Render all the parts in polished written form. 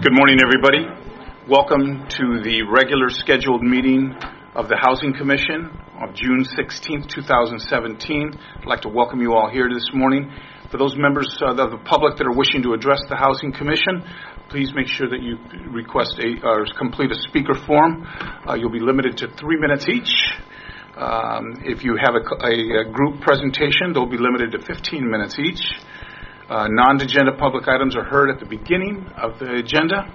Good morning, everybody. Welcome to the regular scheduled meeting of the Housing Commission of June 16th, 2017. I'd like to welcome you all here this morning. For those members of the public that are wishing to address the Housing Commission, please make sure that you request or complete a speaker form. You'll be limited to 3 minutes each. If you have a group presentation, they'll be limited to 15 minutes each. Non-agenda public items are heard at the beginning of the agenda.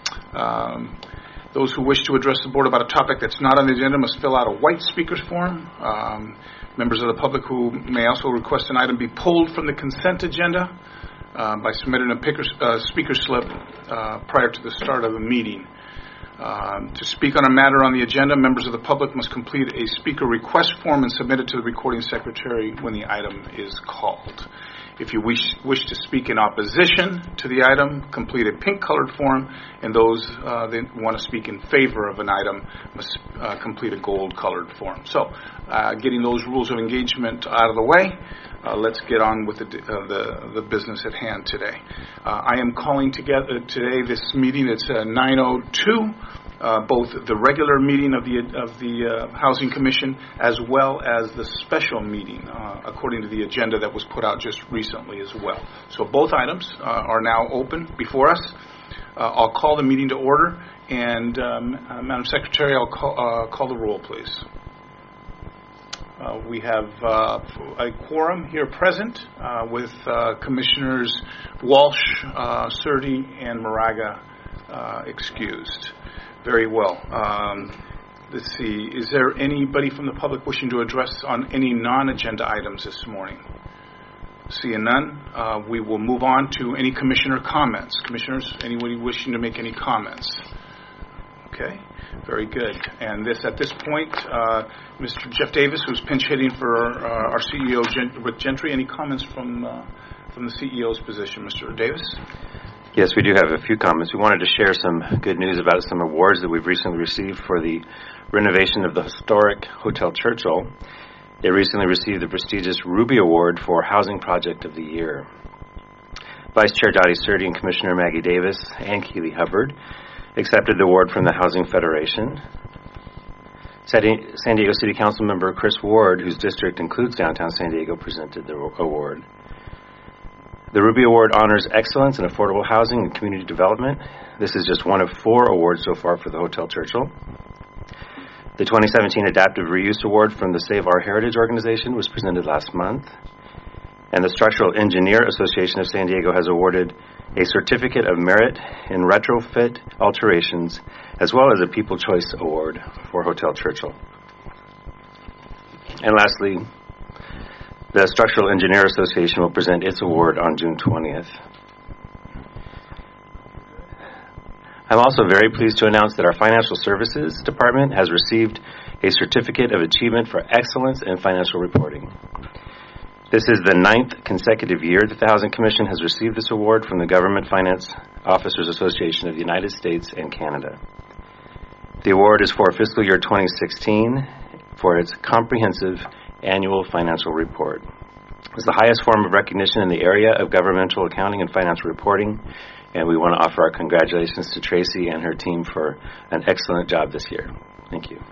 Those who wish to address the board about a topic that's not on the agenda must fill out a white speaker's form. Members of the public who may also request an item be pulled from the consent agenda by submitting a speaker slip prior to the start of the meeting. To speak on a matter on the agenda, members of the public must complete a speaker request form and submit it to the recording secretary when the item is called. If you wish to speak in opposition to the item, complete a pink-colored form, and those that want to speak in favor of an item must complete a gold-colored form. So, getting those rules of engagement out of the way, let's get on with the business at hand today. I am calling together today this meeting. It's 9:02. Both the regular meeting of the Housing Commission as well as the special meeting according to the agenda that was put out just recently as well. So both items are now open before us. I'll call the meeting to order, and Madam Secretary, I'll call the roll, please. We have a quorum here present with Commissioners Walsh, Surdy, and Moraga excused. Very well. Let's see. Is there anybody from the public wishing to address on any non-agenda items this morning? Seeing none, we will move on to any commissioner comments. Commissioners, anybody wishing to make any comments? Okay, very good. And at this point, Mr. Jeff Davis, who's pinch hitting for our CEO, Rick Gentry, any comments from the CEO's position, Mr. Davis? Yes, we do have a few comments. We wanted to share some good news about some awards that we've recently received for the renovation of the historic Hotel Churchill. It recently received the prestigious Ruby Award for Housing Project of the Year. Vice Chair Dottie Surdy and Commissioner Maggie Davis and Keely Hubbard accepted the award from the Housing Federation. San Diego City Council member Chris Ward, whose district includes downtown San Diego, presented the award. The Ruby Award honors excellence in affordable housing and community development. This is just one of 4 awards so far for the Hotel Churchill. The 2017 Adaptive Reuse Award from the Save Our Heritage organization was presented last month. And the Structural Engineer Association of San Diego has awarded a Certificate of Merit in Retrofit Alterations, as well as a People Choice Award for Hotel Churchill. And lastly, the Structural Engineer Association will present its award on June 20th. I'm also very pleased to announce that our Financial Services Department has received a Certificate of Achievement for Excellence in Financial Reporting. This is the 9th consecutive year that the Housing Commission has received this award from the Government Finance Officers Association of the United States and Canada. The award is for fiscal year 2016 for its comprehensive annual financial report. It's the highest form of recognition in the area of governmental accounting and financial reporting, and we want to offer our congratulations to Tracy and her team for an excellent job this year. Thank you.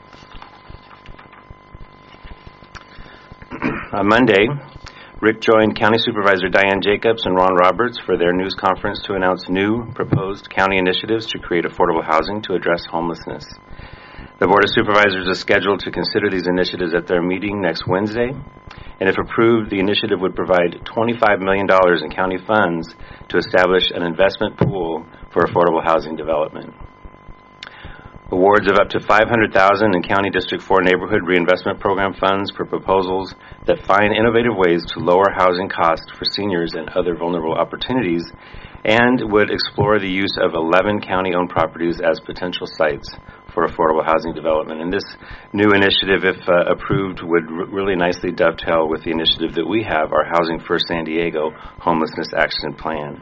On Monday, Rick joined County Supervisor Diane Jacobs and Ron Roberts for their news conference to announce new proposed county initiatives to create affordable housing to address homelessness. The Board of Supervisors is scheduled to consider these initiatives at their meeting next Wednesday, and if approved, the initiative would provide $25 million in county funds to establish an investment pool for affordable housing development. Awards of up to $500,000 in County District 4 Neighborhood Reinvestment Program funds for proposals that find innovative ways to lower housing costs for seniors and other vulnerable opportunities, and would explore the use of 11 county-owned properties as potential sites for affordable housing development. And this new initiative, if approved, would really nicely dovetail with the initiative that we have, our Housing First San Diego Homelessness Action Plan.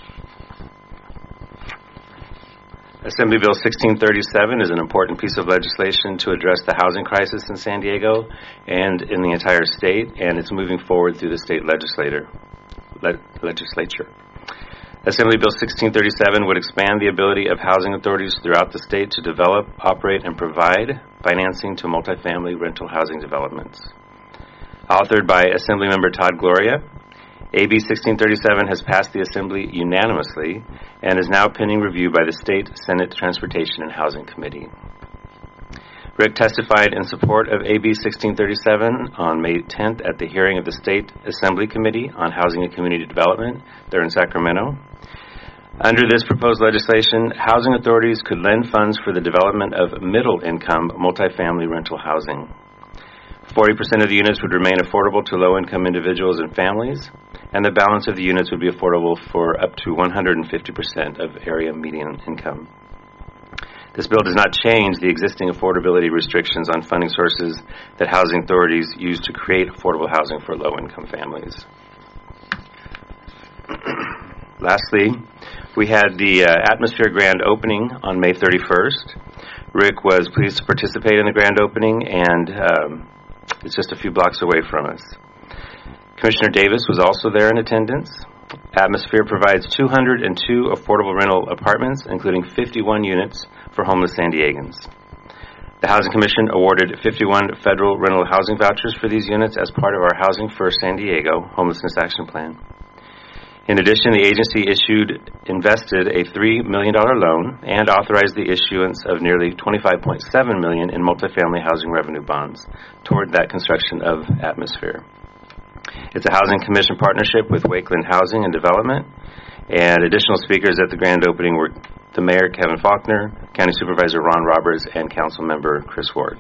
Assembly Bill 1637 is an important piece of legislation to address the housing crisis in San Diego and in the entire state, and it's moving forward through the state legislature. Assembly Bill 1637 would expand the ability of housing authorities throughout the state to develop, operate, and provide financing to multifamily rental housing developments. Authored by Assemblymember Todd Gloria, AB 1637 has passed the Assembly unanimously and is now pending review by the State Senate Transportation and Housing Committee. Rick testified in support of AB 1637 on May 10th at the hearing of the State Assembly Committee on Housing and Community Development there in Sacramento. Under this proposed legislation, housing authorities could lend funds for the development of middle-income multifamily rental housing. 40% of the units would remain affordable to low-income individuals and families, and the balance of the units would be affordable for up to 150% of area median income. This bill does not change the existing affordability restrictions on funding sources that housing authorities use to create affordable housing for low-income families. Lastly, we had the Atmosphere grand opening on May 31st. Rick was pleased to participate in the grand opening, and it's just a few blocks away from us. Commissioner Davis was also there in attendance. Atmosphere provides 202 affordable rental apartments, including 51 units for homeless San Diegans. The Housing Commission awarded 51 federal rental housing vouchers for these units as part of our Housing First San Diego Homelessness Action Plan. In addition, the agency invested a $3 million loan and authorized the issuance of nearly $25.7 million in multifamily housing revenue bonds toward that construction of Atmosphere. It's a Housing Commission partnership with Wakeland Housing and Development, and additional speakers at the grand opening were the Mayor, Kevin Faulkner, County Supervisor Ron Roberts, and Council Member Chris Ward.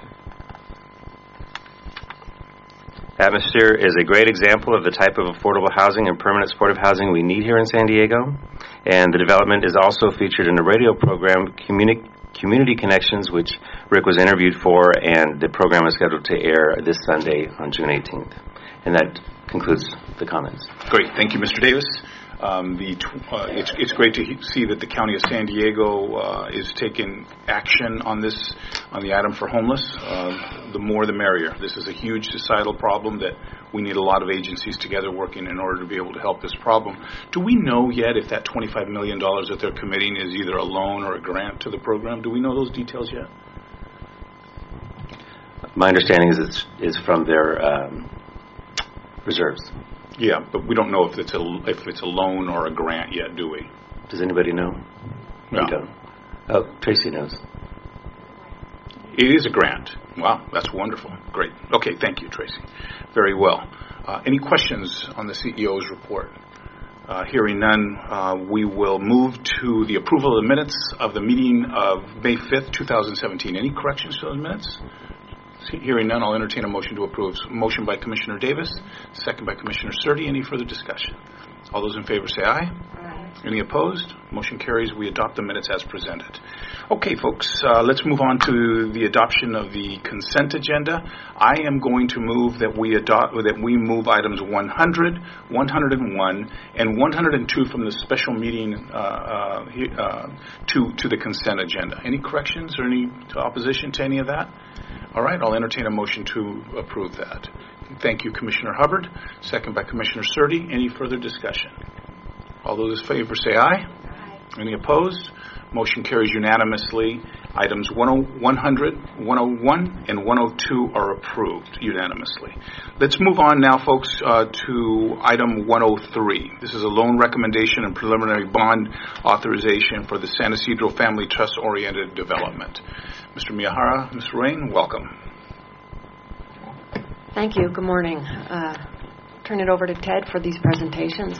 Atmosphere is a great example of the type of affordable housing and permanent supportive housing we need here in San Diego, and the development is also featured in a radio program, Community Connections, which Rick was interviewed for, and the program is scheduled to air this Sunday on June 18th. And that concludes the comments. Great. Thank you, Mr. Davis. It's great to see that the County of San Diego is taking action on the item for homeless. The more the merrier. This is a huge societal problem that we need a lot of agencies together working in order to be able to help this problem. Do we know yet if that $25 million that they're committing is either a loan or a grant to the program? Do we know those details yet? My understanding is it's from their reserves. Yeah, but we don't know if it's a loan or a grant yet, do we? Does anybody know? No. We don't. Oh, Tracy knows. It is a grant. Wow, that's wonderful. Great. Okay, thank you, Tracy. Very well. Any questions on the CEO's report? Hearing none, we will move to the approval of the minutes of the meeting of May 5th, 2017. Any corrections to those minutes? Hearing none, I'll entertain a motion to approve. Motion by Commissioner Davis, second by Commissioner Surtee. Any further discussion? All those in favor say aye. Aye. Any opposed? Motion carries. We adopt the minutes as presented. Okay, folks, let's move on to the adoption of the consent agenda. I am going to move that we move items 100, 101, and 102 from the special meeting to the consent agenda. Any corrections or any opposition to any of that? All right, I'll entertain a motion to approve that. Thank you, Commissioner Hubbard. Second by Commissioner Surtee. Any further discussion? All those in favor say aye. Aye. Any opposed? Motion carries unanimously. Items 100, 101, and 102 are approved unanimously. Let's move on now, folks, to item 103. This is a loan recommendation and preliminary bond authorization for the San Ysidro Family Trust-Oriented Development. Mr. Miyahara, Ms. Rain, welcome. Thank you. Good morning. Turn it over to Ted for these presentations.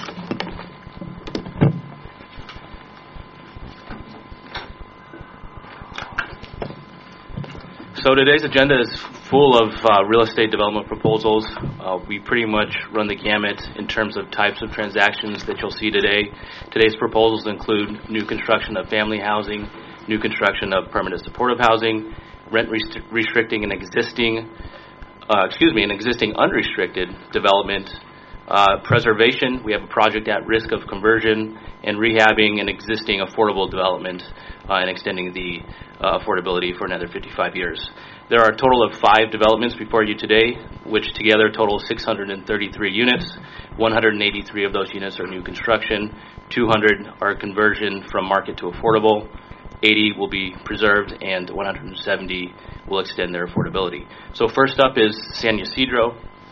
So today's agenda is full of real estate development proposals. We pretty much run the gamut in terms of types of transactions that you'll see today. Today's proposals include new construction of family housing, new construction of permanent supportive housing, rent restricting an existing unrestricted development, preservation. We have a project at risk of conversion, and rehabbing an existing affordable development and extending the affordability for another 55 years. There are a total of 5 developments before you today, which together total 633 units. 183 of those units are new construction, 200 are conversion from market to affordable, 80 will be preserved, and 170 will extend their affordability. So first up is San Ysidro.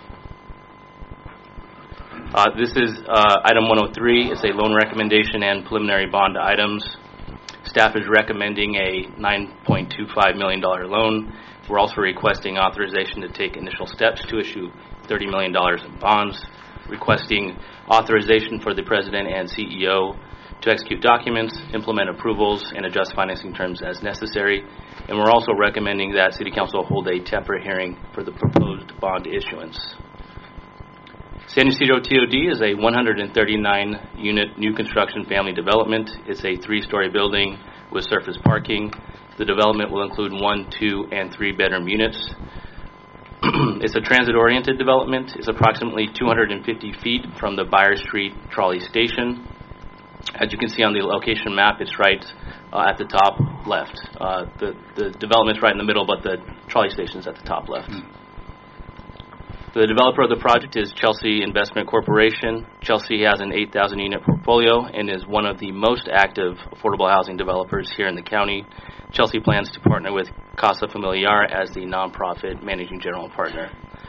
This is item 103. It's a loan recommendation and preliminary bond items. Staff is recommending a $9.25 million loan. We're also requesting authorization to take initial steps to issue $30 million in bonds, requesting authorization for the President and CEO to execute documents, implement approvals, and adjust financing terms as necessary. And we're also recommending that City Council hold a temporary hearing for the proposed bond issuance. San Ysidro TOD is a 139-unit new construction family development. It's a 3-story building with surface parking. The development will include 1, 2, and 3-bedroom units. It's a transit-oriented development. It's approximately 250 feet from the Byers Street trolley station. As you can see on the location map, it's right at the top left. The development's right in the middle, but the trolley station's at the top left. The developer of the project is Chelsea Investment Corporation. Chelsea has an 8,000-unit portfolio and is one of the most active affordable housing developers here in the county. Chelsea plans to partner with Casa Familiar as the nonprofit managing general partner.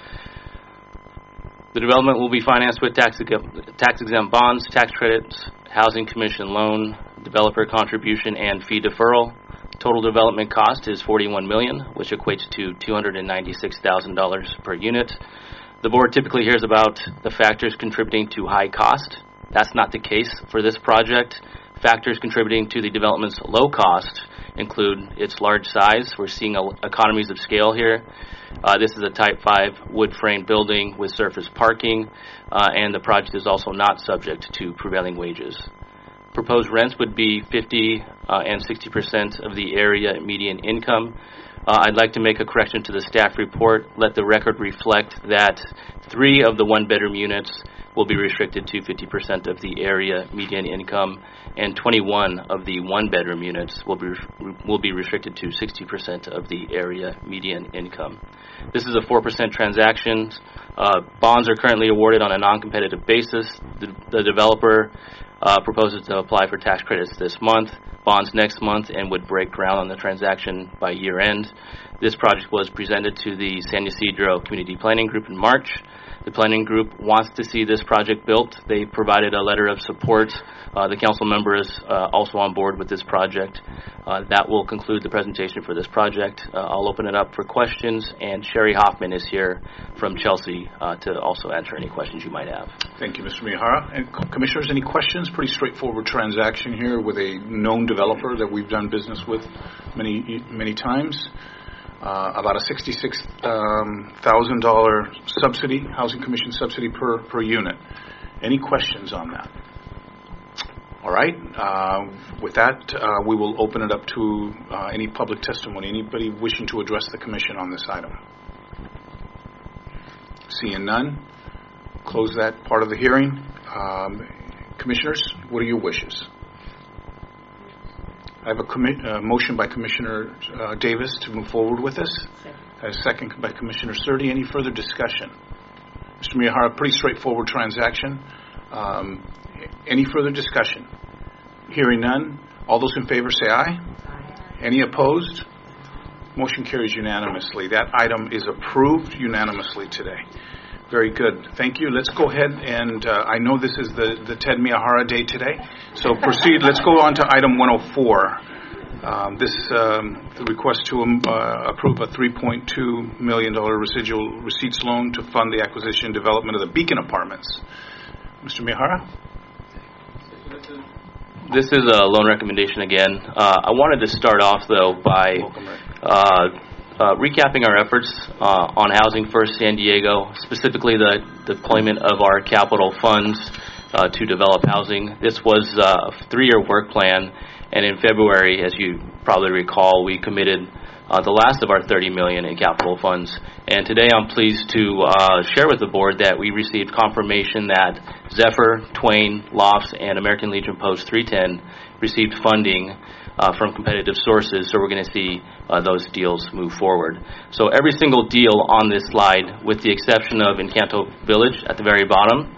The development will be financed with tax-exempt bonds, tax credits, housing commission loan, developer contribution, and fee deferral. Total development cost is $41 million, which equates to $296,000 per unit. The board typically hears about the factors contributing to high cost. That's not the case for this project. Factors contributing to the development's low cost include its large size. We're seeing economies of scale here. This is a Type 5 wood frame building with surface parking, and the project is also not subject to prevailing wages. Proposed rents would be 50 and 60% of the area median income. I'd like to make a correction to the staff report. Let the record reflect that 3 of the 1-bedroom units will be restricted to 50% of the area median income, and 21 of the 1-bedroom units will be restricted to 60% of the area median income. This is a 4% transaction. Bonds are currently awarded on a non-competitive basis. The developer proposes to apply for tax credits this month, bonds next month, and would break ground on the transaction by year end. This project was presented to the San Ysidro Community Planning Group in March. The planning group wants to see this project built. They provided a letter of support. The council member is also on board with this project. That will conclude the presentation for this project. I'll open it up for questions, and Sherry Hoffman is here from Chelsea to also answer any questions you might have. Thank you, Mr. Miyahara. And commissioners, any questions? Pretty straightforward transaction here with a known developer that we've done business with many times. About a $66,000 subsidy, housing commission subsidy per unit. Any questions on that? All right. With that, we will open it up to any public testimony. Anybody wishing to address the commission on this item? Seeing none, close that part of the hearing. Commissioners, what are your wishes? I have a motion by Commissioner Davis to move forward with this. A second by Commissioner Surtee. Any further discussion? Mr. Miyahara, pretty straightforward transaction. Any further discussion? Hearing none. All those in favor say aye. Aye. Any opposed? Motion carries unanimously. That item is approved unanimously today. Very good. Thank you. Let's go ahead and I know this is the Ted Miyahara day today, so proceed. Let's go on to item 104. The request to approve a $3.2 million residual receipts loan to fund the acquisition and development of the Beacon Apartments. Mr. Miyahara? This is a loan recommendation again. I wanted to start off, though, by recapping our efforts on Housing First San Diego, specifically the deployment of our capital funds to develop housing. This was a 3-year work plan, and in February, as you probably recall, we committed the last of our $30 million in capital funds. And today I'm pleased to share with the board that we received confirmation that Zephyr, Twain, Lofts, and American Legion Post 310 received funding from competitive sources, so we're going to see those deals move forward. So every single deal on this slide, with the exception of Encanto Village at the very bottom,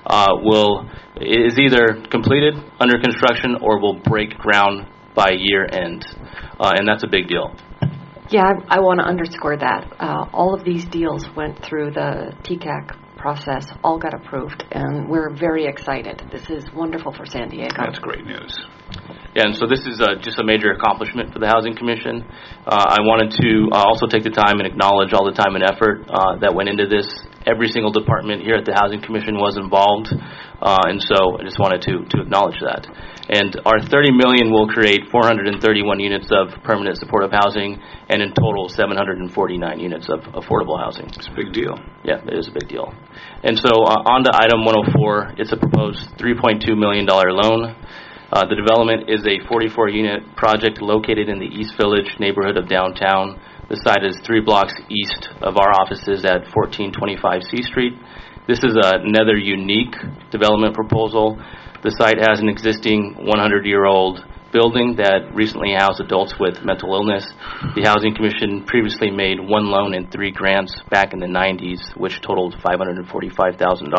is either completed, under construction, or will break ground by year end, and that's a big deal. Yeah, I want to underscore that. All of these deals went through the TCAC process, all got approved, and we're very excited. This is wonderful for San Diego. That's great news. Yeah, and so this is just a major accomplishment for the Housing Commission. I wanted to also take the time and acknowledge all the time and effort that went into this. Every single department here at the Housing Commission was involved, and so I just wanted to acknowledge that. And our $30 million will create 431 units of permanent supportive housing, and in total 749 units of affordable housing. It's a big deal. Yeah, it is a big deal. And so on to item 104, it's a proposed $3.2 million loan. The development is a 44-unit project located in the East Village neighborhood of downtown. The site is 3 blocks east of our offices at 1425 C Street. This is another unique development proposal. The site has an existing 100-year-old building that recently housed adults with mental illness. The Housing Commission previously made 1 loan and 3 grants back in the 90s, which totaled $545,000.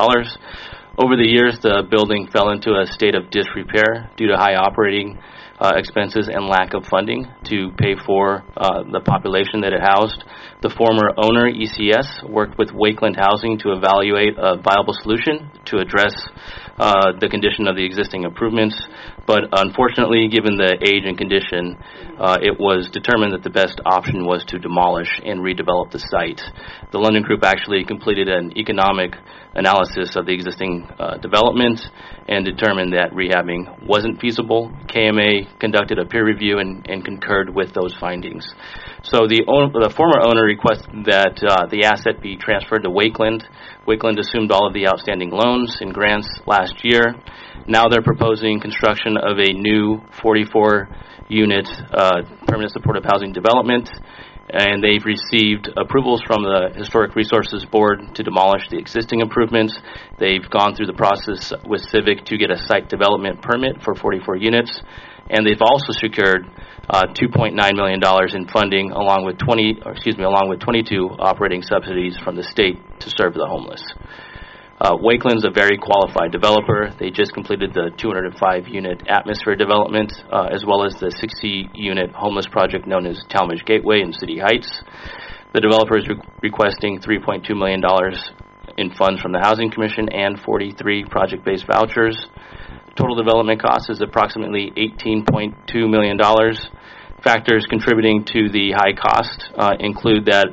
Over the years, the building fell into a state of disrepair due to high operating expenses and lack of funding to pay for the population that it housed. The former owner, ECS, worked with Wakeland Housing to evaluate a viable solution to address the condition of the existing improvements. But unfortunately, given the age and condition, it was determined that the best option was to demolish and redevelop the site. The London Group actually completed an economic analysis of the existing development and determined that rehabbing wasn't feasible. KMA conducted a peer review and concurred with those findings. So the former owner requested that the asset be transferred to Wakeland. Wakeland assumed all of the outstanding loans and grants last year. Now they're proposing construction of a new 44-unit permanent supportive housing development, and they've received approvals from the Historic Resources Board to demolish the existing improvements. They've gone through the process with Civic to get a site development permit for 44 units, and they've also secured $2.9 million in funding, along with 22 operating subsidies from the state to serve the homeless. Wakeland's a very qualified developer. They just completed the 205-unit Atmosphere development, as well as the 60-unit homeless project known as Talmadge Gateway in City Heights. The developer is requesting $3.2 million in funds from the Housing Commission and 43 project-based vouchers. Total development cost is approximately $18.2 million. Factors contributing to the high cost include that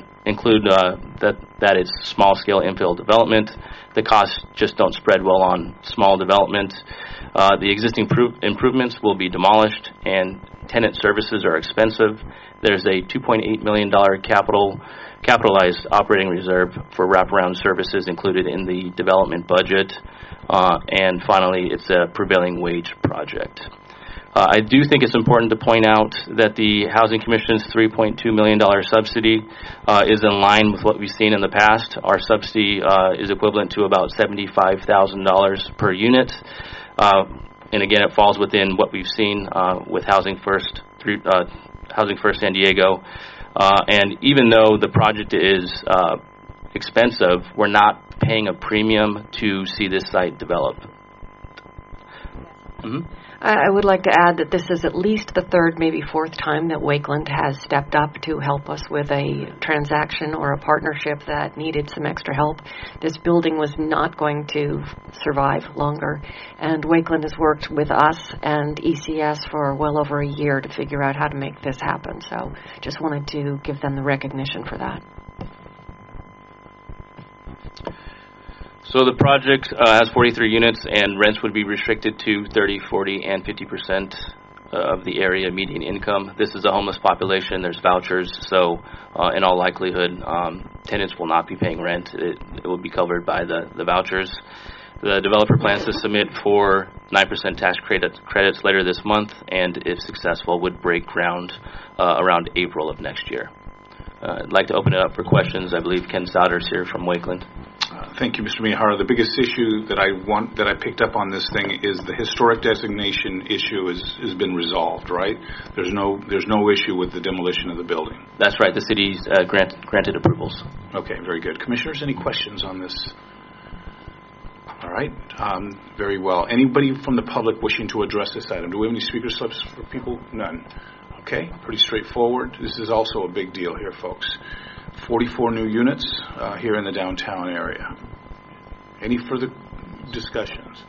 it's small-scale infill development. The costs just don't spread well on small development. The existing improvements will be demolished, and tenant services are expensive. There's a $2.8 million capitalized operating reserve for wraparound services included in the development budget. And finally, it's a prevailing wage project. I do think it's important to point out that the Housing Commission's $3.2 million subsidy is in line with what we've seen in the past. Our subsidy is equivalent to about $75,000 per unit. And again, it falls within what we've seen with Housing First San Diego. And even though the project is expensive, we're not paying a premium to see this site develop. Mm-hmm. I would like to add that this is at least the 3rd, maybe 4th time that Wakeland has stepped up to help us with a transaction or a partnership that needed some extra help. This building was not going to survive longer, and Wakeland has worked with us and ECS for well over a year to figure out how to make this happen. So just wanted to give them the recognition for that. So the project has 43 units, and rents would be restricted to 30, 40, and 50% of the area median income. This is a homeless population. There's vouchers, so in all likelihood, tenants will not be paying rent. It will be covered by the vouchers. The developer plans to submit for 9% tax credits later this month, and if successful, would break ground around April of next year. I'd like to open it up for questions. I believe Ken Souders here from Wakeland. Thank you, Mr. Miyahara. The biggest issue that I picked up on this thing is the historic designation issue has been resolved, right? There's no issue with the demolition of the building. That's right. The city's granted approvals. Okay, very good. Commissioners, any questions on this? All right, very well. Anybody from the public wishing to address this item? Do we have any speaker slips for people? None. Okay, pretty straightforward. This is also a big deal here, folks. 44 new units here in the downtown area. Any further discussions?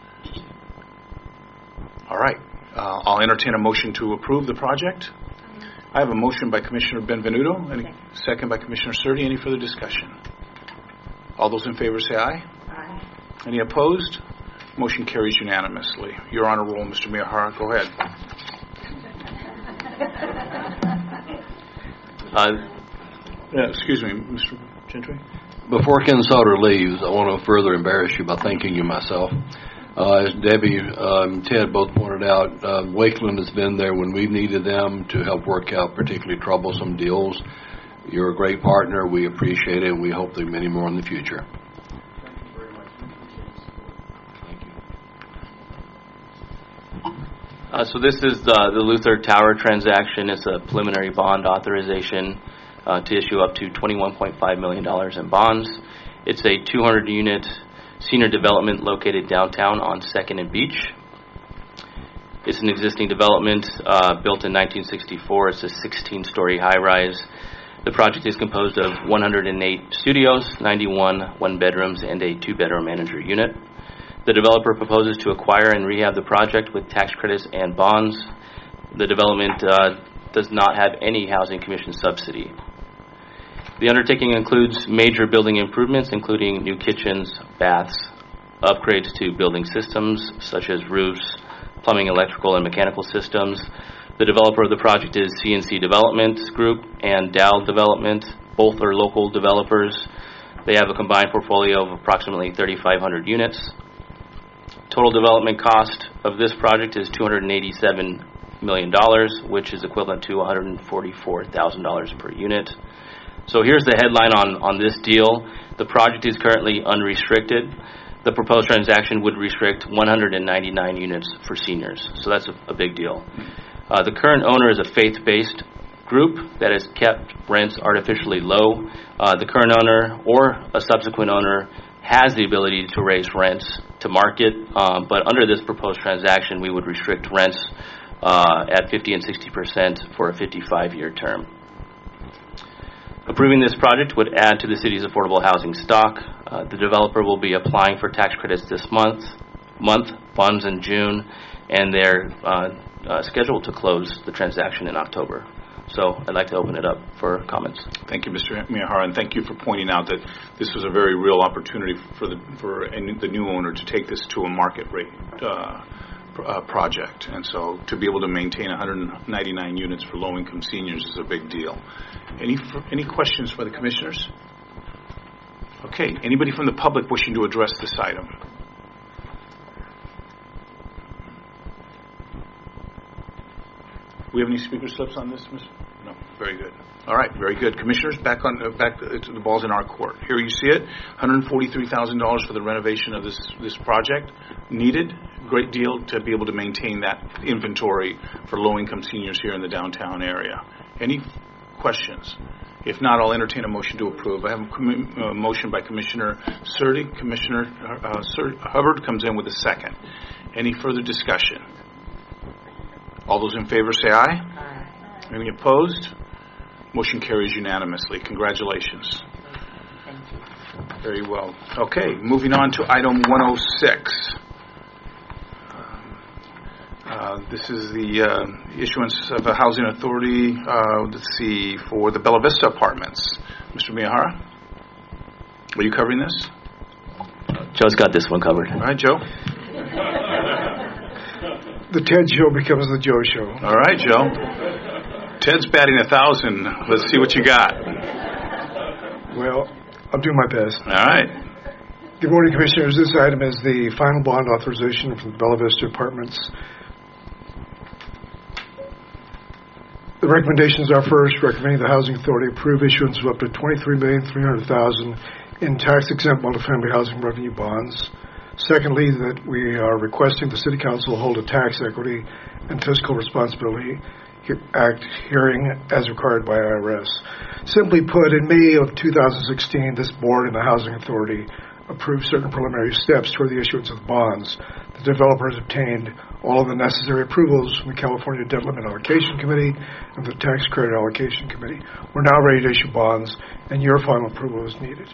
All right, I'll entertain a motion to approve the project. I have a motion by Commissioner Benvenuto and a second by Commissioner Surtee. Any further discussion? All those in favor say aye. Aye. Any opposed? Motion carries unanimously. You're on a roll, Mr. Miyahara. Go ahead. Excuse me, Mr. Gentry. Before Ken Sauter leaves, I want to further embarrass you by thanking you myself. As Debbie and Ted both pointed out, Wakeland has been there when we needed them to help work out particularly troublesome deals. You're a great partner. We appreciate it, and we hope there are many more in the future. So this is the Luther Tower transaction. It's a preliminary bond authorization to issue up to $21.5 million in bonds. It's a 200-unit senior development located downtown on 2nd and Beach. It's an existing development built in 1964. It's a 16-story high-rise. The project is composed of 108 studios, 91 one-bedrooms, and a two-bedroom manager unit. The developer proposes to acquire and rehab the project with tax credits and bonds. The development does not have any Housing Commission subsidy. The undertaking includes major building improvements, including new kitchens, baths, upgrades to building systems such as roofs, plumbing, electrical, and mechanical systems. The developer of the project is CNC Development Group and Dow Development. Both are local developers. They have a combined portfolio of approximately 3,500 units. Total development cost of this project is $287 million, which is equivalent to $144,000 per unit. So here's the headline on this deal. The project is currently unrestricted. The proposed transaction would restrict 199 units for seniors. So that's a big deal. The current owner is a faith-based group that has kept rents artificially low. The current owner or a subsequent owner has the ability to raise rents to market, but under this proposed transaction, we would restrict rents at 50 and 60% for a 55-year term. Approving this project would add to the city's affordable housing stock. The developer will be applying for tax credits this month, funds in June, and they're scheduled to close the transaction in October. So I'd like to open it up for comments. Thank you, Mr. Miyahara, and thank you for pointing out that this was a very real opportunity for the new owner to take this to a market rate project. And so to be able to maintain 199 units for low-income seniors is a big deal. Any questions for the commissioners? Okay, anybody from the public wishing to address this item? We have any speaker slips on this, Ms.? No. Very good. All right. Very good. Commissioners, back the ball's in our court. Here you see it. $143,000 for the renovation of this project. Needed. Great deal to be able to maintain that inventory for low-income seniors here in the downtown area. Any questions? If not, I'll entertain a motion to approve. I have a motion by Commissioner Surtee. Commissioner Hubbard comes in with a second. Any further discussion? All those in favor say aye. Aye. Any opposed? Motion carries unanimously. Congratulations. Thank you. Very well. Okay, moving on to item 106. This is the issuance of a housing authority, for the Bella Vista Apartments. Mr. Miyahara, are you covering this? Joe's got this one covered. All right, Joe. The Ted Show becomes the Joe Show. All right, Joe. Ted's batting 1,000. Let's see what you got. Well, I'll do my best. All right. Good morning, Commissioners. This item is the final bond authorization for the Bella Vista Apartments. The recommendations are: first, recommending the Housing Authority approve issuance of up to $23,300,000 in tax-exempt multifamily housing revenue bonds. Secondly, that we are requesting the City Council hold a Tax Equity and Fiscal Responsibility Act hearing as required by IRS. Simply put, in May of 2016, this board and the Housing Authority approved certain preliminary steps toward the issuance of bonds. The developer has obtained all of the necessary approvals from the California Debt Limit Allocation Committee and the Tax Credit Allocation Committee. We're now ready to issue bonds, and your final approval is needed.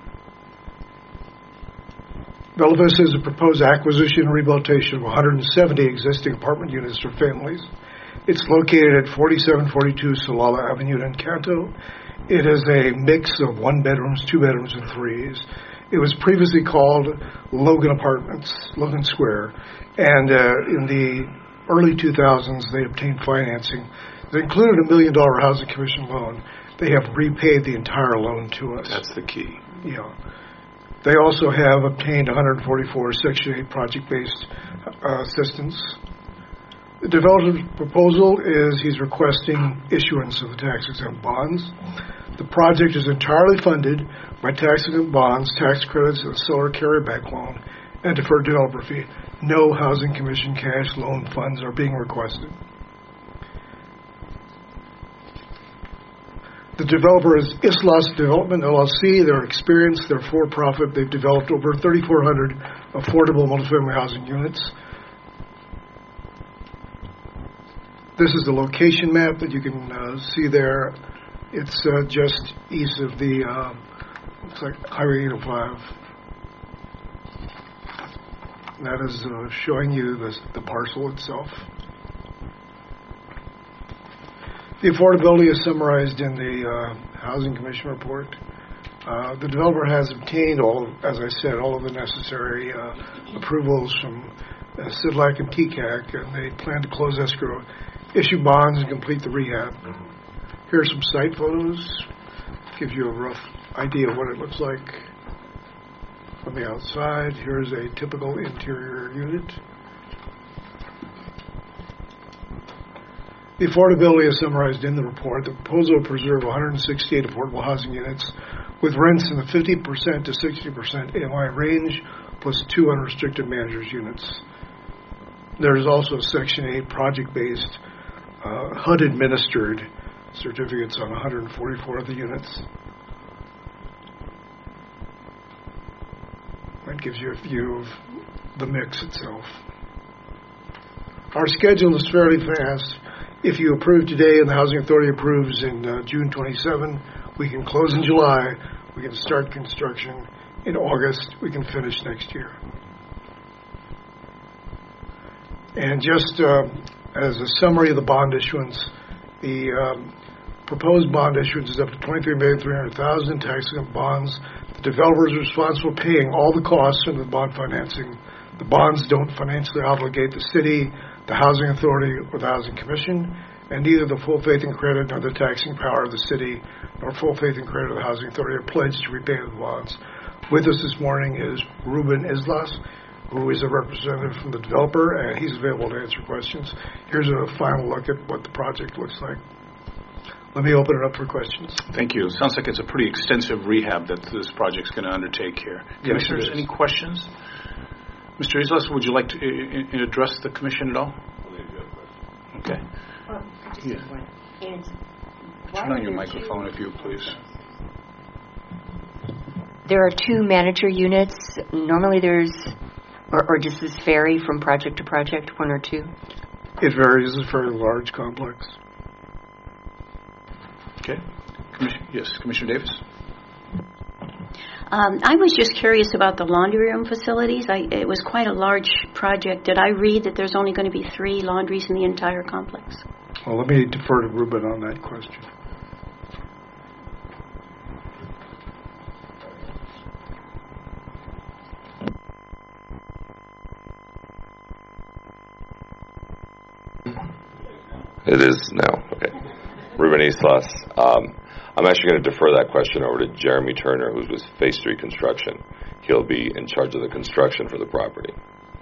Bella Vista is a proposed acquisition and rehabilitation of 170 existing apartment units for families. It's located at 4742 Solala Avenue in Encanto. It is a mix of 1 bedrooms, 2 bedrooms, and 3s. It was previously called Logan Apartments, Logan Square, and in the early 2000s they obtained financing that included a $1 million Housing Commission loan. They have repaid the entire loan to us. That's the key. Yeah. They also have obtained 144 Section 8 project-based assistance. The developer's proposal is he's requesting issuance of the tax-exempt bonds. The project is entirely funded by tax-exempt bonds, tax credits, and a seller carryback loan, and deferred developer fee. No Housing Commission cash loan funds are being requested. The developer is Islas Development, LLC. They're experienced, they're for-profit. They've developed over 3,400 affordable multifamily housing units. This is the location map that you can see there. It's just east of the, looks like Highway 805. That is showing you the parcel itself. The affordability is summarized in the Housing Commission report. The developer has obtained as I said, all of the necessary approvals from CIDLAC and TCAC, and they plan to close escrow, issue bonds, and complete the rehab. Here are some site photos. Gives you a rough idea of what it looks like from the outside. Here's a typical interior unit. The affordability is summarized in the report. The proposal will preserve 168 affordable housing units with rents in the 50% to 60% AMI range, plus 2 unrestricted managers units. There is also a Section 8 project-based HUD-administered certificates on 144 of the units. That gives you a view of the mix itself. Our schedule is fairly fast. If you approve today and the Housing Authority approves in June 27, we can close in July, we can start construction in August, we can finish next year. And just as a summary of the bond issuance, the proposed bond issuance is up to $23,300,000 tax-exempt bonds. The developer is responsible for paying all the costs under the bond financing. The bonds don't financially obligate the city, the Housing Authority, or the Housing Commission, and neither the full faith and credit nor the taxing power of the city nor full faith and credit of the Housing Authority are pledged to repay the bonds. With us this morning is Ruben Islas, who is a representative from the developer, and he's available to answer questions. Here's a final look at what the project looks like. Let me open it up for questions. Thank you. It sounds like it's a pretty extensive rehab that this project's going to undertake here. Yes, Commissioners, any questions? Mr. Islas, would you like to address the commission at all? Okay. Just one. And Turn on your microphone, if you please. There are 2 manager units. Normally there's, or does this vary from project to project, 1 or 2? It varies. It's a very large complex. Okay. Yes, Commissioner Davis. I was just curious about the laundry room facilities. It was quite a large project. Did I read that there's only going to be 3 laundries in the entire complex? Well, let me defer to Ruben on that question. It is now. Okay. Ruben Islas. I'm actually going to defer that question over to Jeremy Turner, who's with Phase 3 Construction. He'll be in charge of the construction for the property.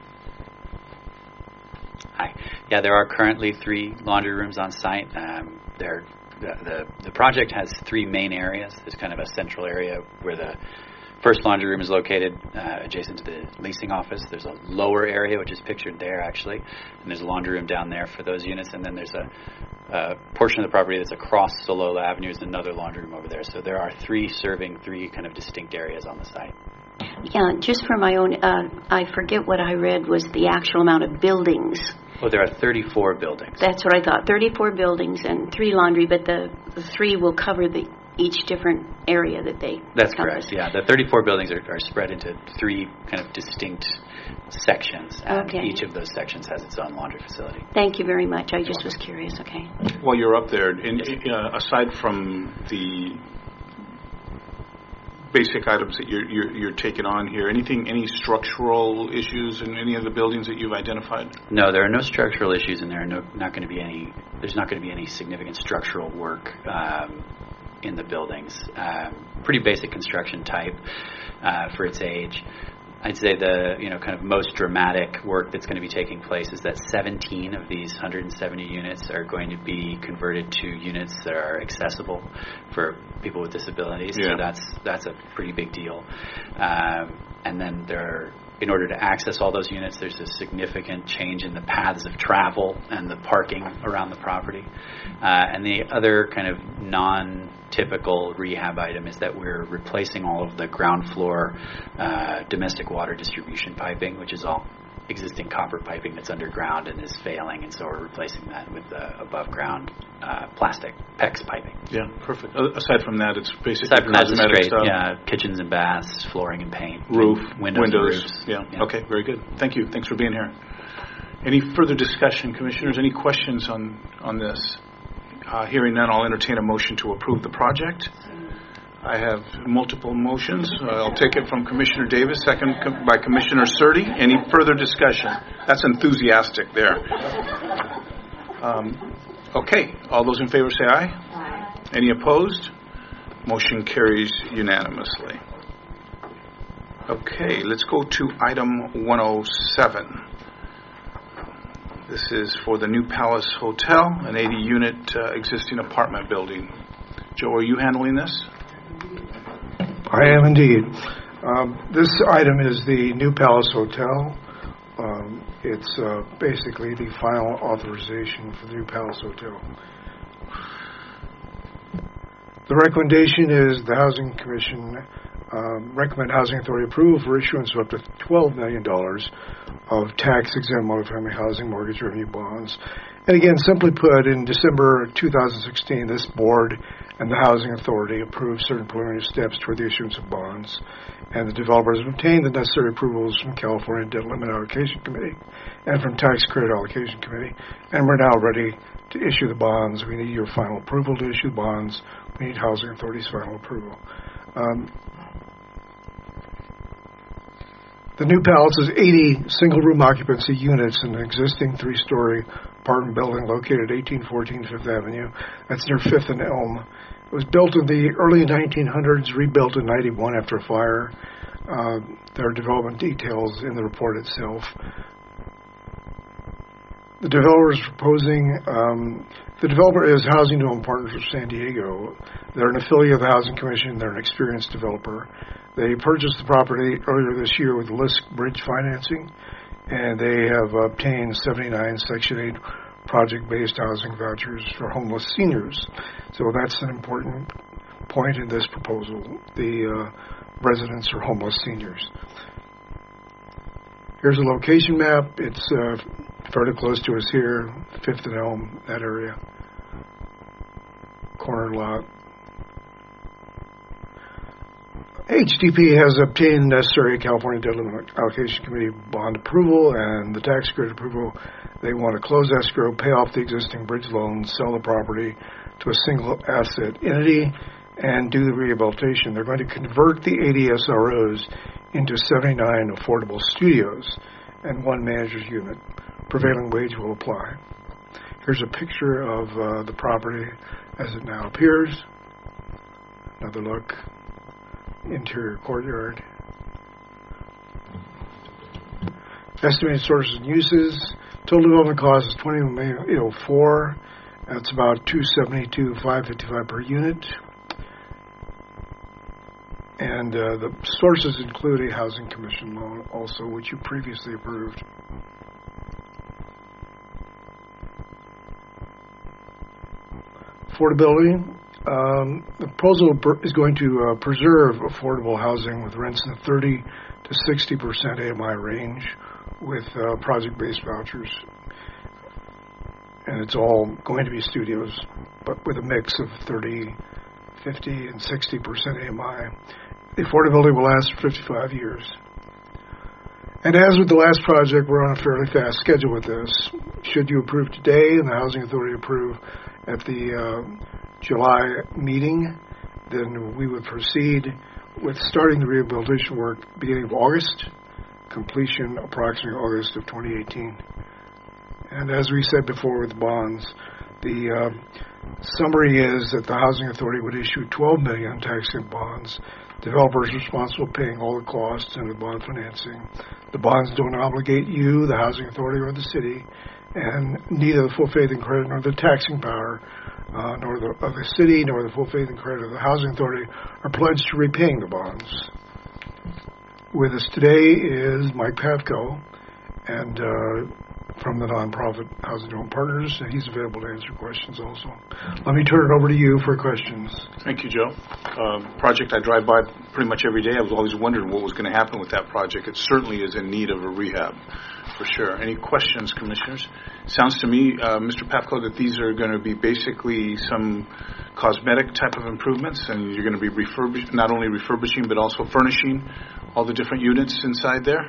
Hi. Yeah, there are currently 3 laundry rooms on site. The project has 3 main areas. There's kind of a central area where the first laundry room is located adjacent to the leasing office. There's a lower area, which is pictured there, actually, and there's a laundry room down there for those units, and then there's a portion of the property that's across Solola Avenue is another laundry room over there. So there are serving three kind of distinct areas on the site. Yeah, just for my own, I forget what I read was the actual amount of buildings. Well, there are 34 buildings. That's what I thought, 34 buildings and 3 laundry, but the 3 will cover each different area that they That's encompass. correct, yeah. The 34 buildings are spread into 3 kind of distinct sections, and each of those sections has its own laundry facility. Thank you very much. I just was curious, okay. While you're up there, aside from the basic items that you're taking on here, any structural issues in any of the buildings that you've identified? No, there are no structural issues, and there's not going to be any significant structural work in the buildings. Pretty basic construction type for its age. I'd say the kind of most dramatic work that's going to be taking place is that 17 of these 170 units are going to be converted to units that are accessible for people with disabilities. Yeah. So that's a pretty big deal. And then in order to access all those units, there's a significant change in the paths of travel and the parking around the property. And the other kind of non-typical rehab item is that we're replacing all of the ground floor domestic water distribution piping, which is all existing copper piping that's underground and is failing, and so we're replacing that with above-ground plastic PEX piping. Yeah, perfect. Aside from that, it's basically aside from that, cosmetic stuff. Yeah, kitchens and baths, flooring and paint, roof, windows. Roofs. Yeah. Okay, very good. Thank you. Thanks for being here. Any further discussion, Commissioners? Any questions on this? Hearing none, I'll entertain a motion to approve the project. I have multiple motions. I'll take it from Commissioner Davis, second by Commissioner Surtee. Any further discussion? That's enthusiastic there. Okay. All those in favor say aye. Aye. Any opposed? Motion carries unanimously. Okay, let's go to item 107. This is for the New Palace Hotel, an 80-unit existing apartment building. Joe, are you handling this? I am indeed. This item is the New Palace Hotel. It's basically the final authorization for the New Palace Hotel. The recommendation is the Housing Commission recommend Housing Authority approve for issuance of up to $12 million of tax-exempt multifamily housing mortgage revenue bonds. And again, simply put, in December 2016, this board and the Housing Authority approved certain preliminary steps toward the issuance of bonds, and the developers have obtained the necessary approvals from California Debt Limit Allocation Committee and from Tax Credit Allocation Committee, and we're now ready to issue the bonds. We need your final approval to issue bonds. We need Housing Authority's final approval. The New Palace is 80 single-room occupancy units in an existing 3-story apartment building located at 1814 Fifth Avenue. That's near 5th and Elm. It was built in the early 1900s, rebuilt in 91 after a fire. There are development details in the report itself. The developer is the developer is Housing Development Partners of San Diego. They're an affiliate of the Housing Commission. They're an experienced developer. They purchased the property earlier this year with LISC bridge financing, and they have obtained 79 Section 8 project-based housing vouchers for homeless seniors. So that's an important point in this proposal. The residents are homeless seniors. Here's a location map. It's fairly close to us here, 5th and Elm, that area. Corner lot. HDP has obtained necessary California Debt Limit Allocation Committee bond approval and the tax credit approval. They want to close escrow, pay off the existing bridge loan, sell the property to a single asset entity, and do the rehabilitation. They're going to convert the 80 SROs into 79 affordable studios and 1 manager's unit. Prevailing wage will apply. Here's a picture of the property as it now appears. Another look. Interior courtyard. Estimated sources and uses. Total development cost is $21,804,000. That's about $272,555 per unit. And the sources include a Housing Commission loan also, which you previously approved. Affordability. The proposal is going to preserve affordable housing with rents in the 30 to 60% AMI range with project-based vouchers. And it's all going to be studios, but with a mix of 30, 50, and 60% AMI. The affordability will last for 55 years. And as with the last project, we're on a fairly fast schedule with this. Should you approve today and the Housing Authority approve at the July meeting, then we would proceed with starting the rehabilitation work beginning of August, completion approximately August of 2018. And as we said before with bonds, the summary is that the Housing Authority would issue $12 million tax-exempt bonds. Developers responsible paying all the costs and the bond financing. The bonds don't obligate you, the Housing Authority, or the city, and neither the full faith and credit nor the taxing power nor of the city nor the full faith and credit of the Housing Authority are pledged to repaying the bonds. With us today is Mike Pavko, and from the nonprofit Housing Development Partners, and he's available to answer questions also. Let me turn it over to you for questions. Thank you, Joe. Project I drive by pretty much every day. I was always wondering what was going to happen with that project. It certainly is in need of a rehab, for sure. Any questions, commissioners? Sounds to me, Mr. Pavko, that these are going to be basically some cosmetic type of improvements, and you're going to be not only refurbishing but also furnishing all the different units inside there?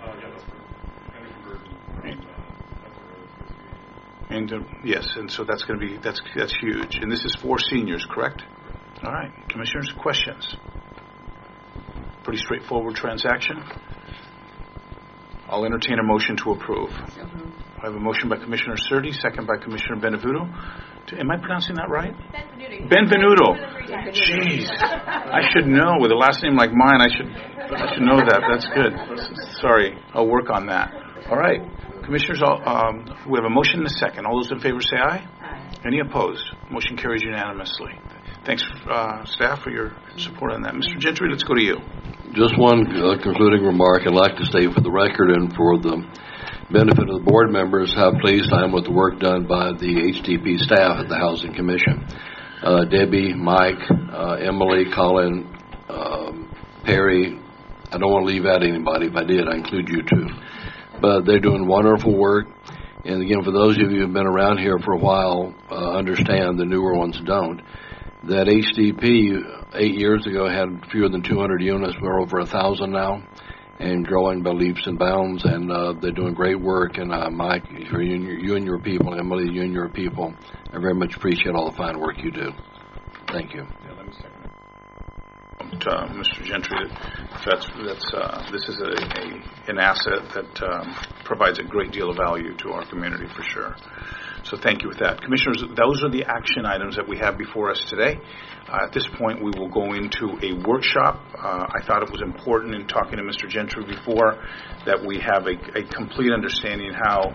And yes, and so that's going to be that's huge. And this is for seniors, correct? All right, commissioners, questions? Pretty straightforward transaction. I'll entertain a motion to approve. I have a motion by Commissioner Cerdi, second by Commissioner Benevuto. Am I pronouncing that right? Benvenuto. Jeez, I should know. With a last name like mine, I should know that. That's good. Sorry, I'll work on that. All right. Commissioners, we have a motion and a second. All those in favor say aye. Aye. Any opposed? Motion carries unanimously. Thanks, staff, for your support on that. Mr. Gentry, let's go to you. Just one concluding remark. I'd like to state for the record and for the benefit of the board members how pleased I am with the work done by the HDP staff at the Housing Commission. Debbie, Mike, Emily, Colin, Perry. I don't want to leave out anybody. If I did, I include you too. But they're doing wonderful work. And again, for those of you who have been around here for a while, understand the newer ones don't. That HDP 8 years ago had fewer than 200 units. We're over 1,000 now and growing by leaps and bounds. And they're doing great work. And Mike, for you and your people, Emily, you and your people, I very much appreciate all the fine work you do. Thank you. Yeah, let me second it. Mr. Gentry, this is an asset that provides a great deal of value to our community for sure. So thank you with that. Commissioners, those are the action items that we have before us today. At this point, we will go into a workshop. I thought it was important in talking to Mr. Gentry before that we have a complete understanding how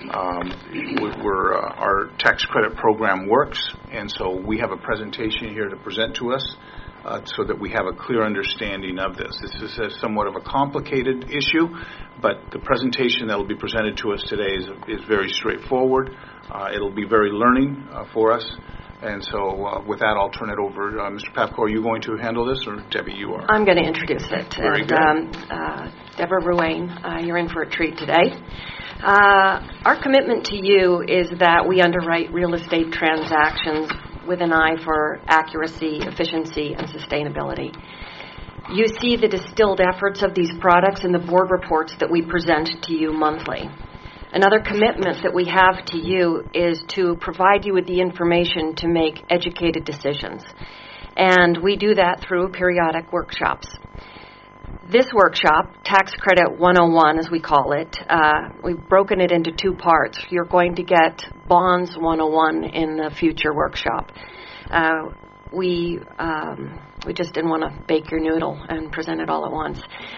our tax credit program works. And so we have a presentation here to present to us. So that we have a clear understanding of this. This is somewhat of a complicated issue, but the presentation that will be presented to us today is very straightforward. It'll be very learning for us. And so with that, I'll turn it over. Mr. Pavko, are you going to handle this, or Debbie, you are? I'm going to introduce it. Very good. Deborah Ruane, you're in for a treat today. Our commitment to you is that we underwrite real estate transactions with an eye for accuracy, efficiency, and sustainability. You see the distilled efforts of these products in the board reports that we present to you monthly. Another commitment that we have to you is to provide you with the information to make educated decisions. And we do that through periodic workshops. This workshop, Tax Credit 101 as we call it, we've broken it into two parts. You're going to get Bonds 101 in the future workshop. We just didn't want to bake your noodle and present it all at once.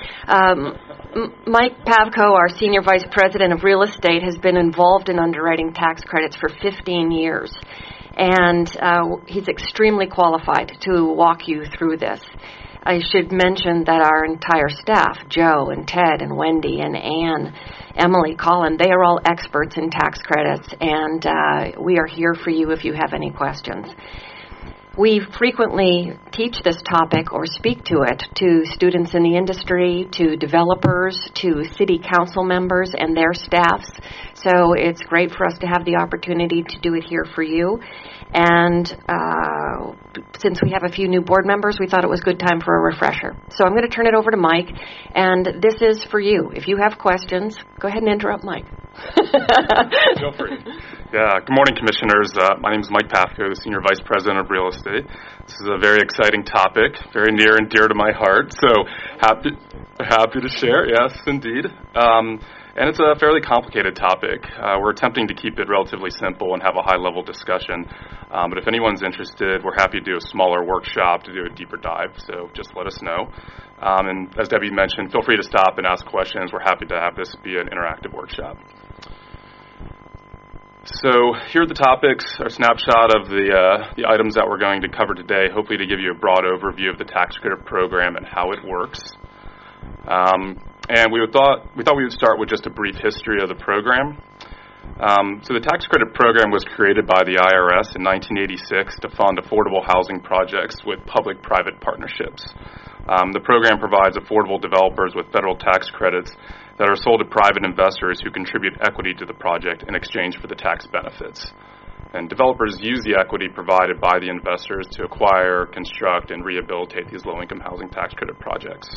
Mike Pavko, our Senior Vice President of Real Estate, has been involved in underwriting tax credits for 15 years. And he's extremely qualified to walk you through this. I should mention that our entire staff, Joe and Ted and Wendy and Ann, Emily, Colin, they are all experts in tax credits, and we are here for you if you have any questions. We frequently teach this topic or speak to it to students in the industry, to developers, to city council members and their staffs. So it's great for us to have the opportunity to do it here for you. And since we have a few new board members, we thought it was a good time for a refresher. So I'm going to turn it over to Mike, and this is for you. If you have questions, go ahead and interrupt Mike. Feel free. Yeah, good morning, Commissioners. My name is Mike Pafko, the Senior Vice President of Real Estate. This is a very exciting topic, very near and dear to my heart, so happy to share, yes, indeed. And it's a fairly complicated topic. We're attempting to keep it relatively simple and have a high-level discussion. But if anyone's interested, we're happy to do a smaller workshop to do a deeper dive, so just let us know. And as Debbie mentioned, feel free to stop and ask questions. We're happy to have this be an interactive workshop. So here are the topics, a snapshot of the items that we're going to cover today, hopefully to give you a broad overview of the tax credit program and how it works. And we thought we would start with just a brief history of the program. So the tax credit program was created by the IRS in 1986 to fund affordable housing projects with public-private partnerships. The program provides affordable developers with federal tax credits that are sold to private investors who contribute equity to the project in exchange for the tax benefits. And developers use the equity provided by the investors to acquire, construct, and rehabilitate these low-income housing tax credit projects.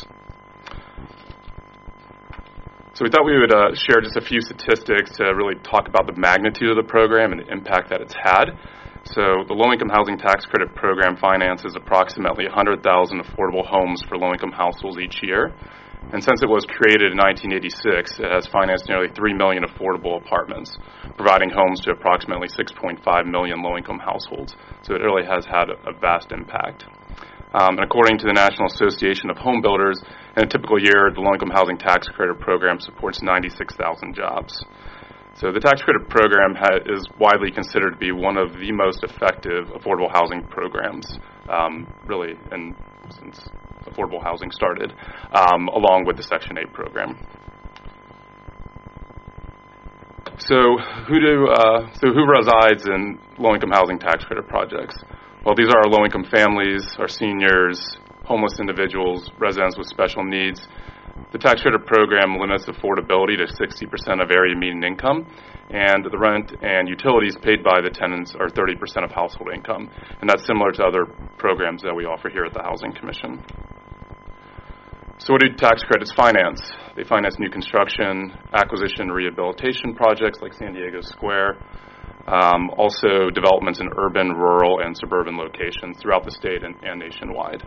So we thought we would share just a few statistics to really talk about the magnitude of the program and the impact that it's had. So the Low-Income Housing Tax Credit Program finances approximately 100,000 affordable homes for low-income households each year. And since it was created in 1986, it has financed nearly 3 million affordable apartments, providing homes to approximately 6.5 million low-income households. So it really has had a vast impact. And according to the National Association of Home Builders, in a typical year, the Low-Income Housing Tax Credit Program supports 96,000 jobs. So the tax credit program is widely considered to be one of the most effective affordable housing programs, really, since affordable housing started, along with the Section 8 program. So who resides in low-income housing tax credit projects? Well, these are our low-income families, our seniors, homeless individuals, residents with special needs. The tax credit program limits affordability to 60% of area median income, and the rent and utilities paid by the tenants are 30% of household income, and that's similar to other programs that we offer here at the Housing Commission. So what do tax credits finance? They finance new construction, acquisition, and rehabilitation projects like San Diego Square, also developments in urban, rural, and suburban locations throughout the state and nationwide.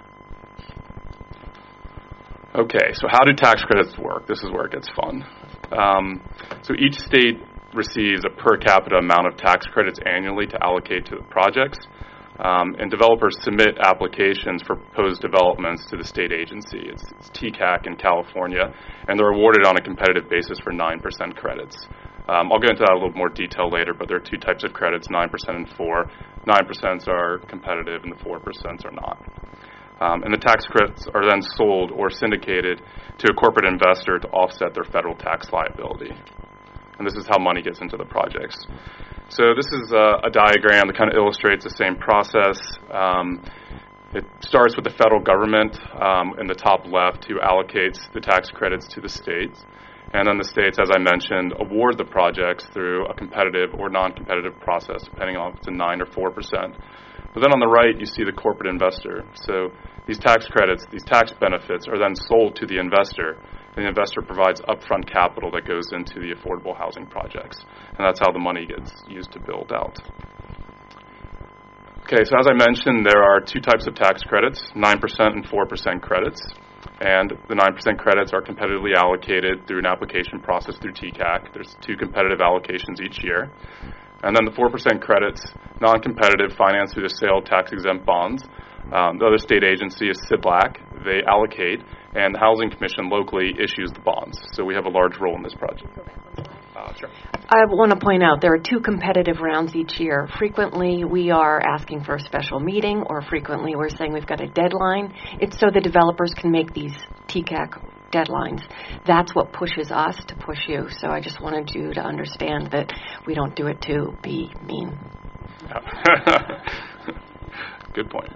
Okay, so how do tax credits work? This is where it gets fun. So each state receives a per capita amount of tax credits annually to allocate to the projects, and developers submit applications for proposed developments to the state agency. It's TCAC in California, and they're awarded on a competitive basis for 9% credits. I'll get into that in a little more detail later, but there are two types of credits, 9% and 4%. 9% are competitive and the 4% are not. And the tax credits are then sold or syndicated to a corporate investor to offset their federal tax liability. And this is how money gets into the projects. So this is a diagram that kind of illustrates the same process. It starts with the federal government in the top left, who allocates the tax credits to the states. And then the states, as I mentioned, award the projects through a competitive or non-competitive process, depending on if it's a 9 or 4%. But then on the right, you see the corporate investor. So these tax credits, these tax benefits are then sold to the investor, and the investor provides upfront capital that goes into the affordable housing projects. And that's how the money gets used to build out. Okay, so as I mentioned, there are two types of tax credits, 9% and 4% credits. And the 9% credits are competitively allocated through an application process through TCAC. There's 2 competitive allocations each year. And then the 4% credits, non-competitive, financed through the sale of tax-exempt bonds. The other state agency is CIDLAC. They allocate, and the Housing Commission locally issues the bonds. So we have a large role in this project. Sure. I want to point out there are 2 competitive rounds each year. Frequently, we are asking for a special meeting, or frequently we're saying we've got a deadline. It's so the developers can make these TCAC deadlines. That's what pushes us to push you. So I just wanted you to understand that we don't do it to be mean. Yeah. Good point.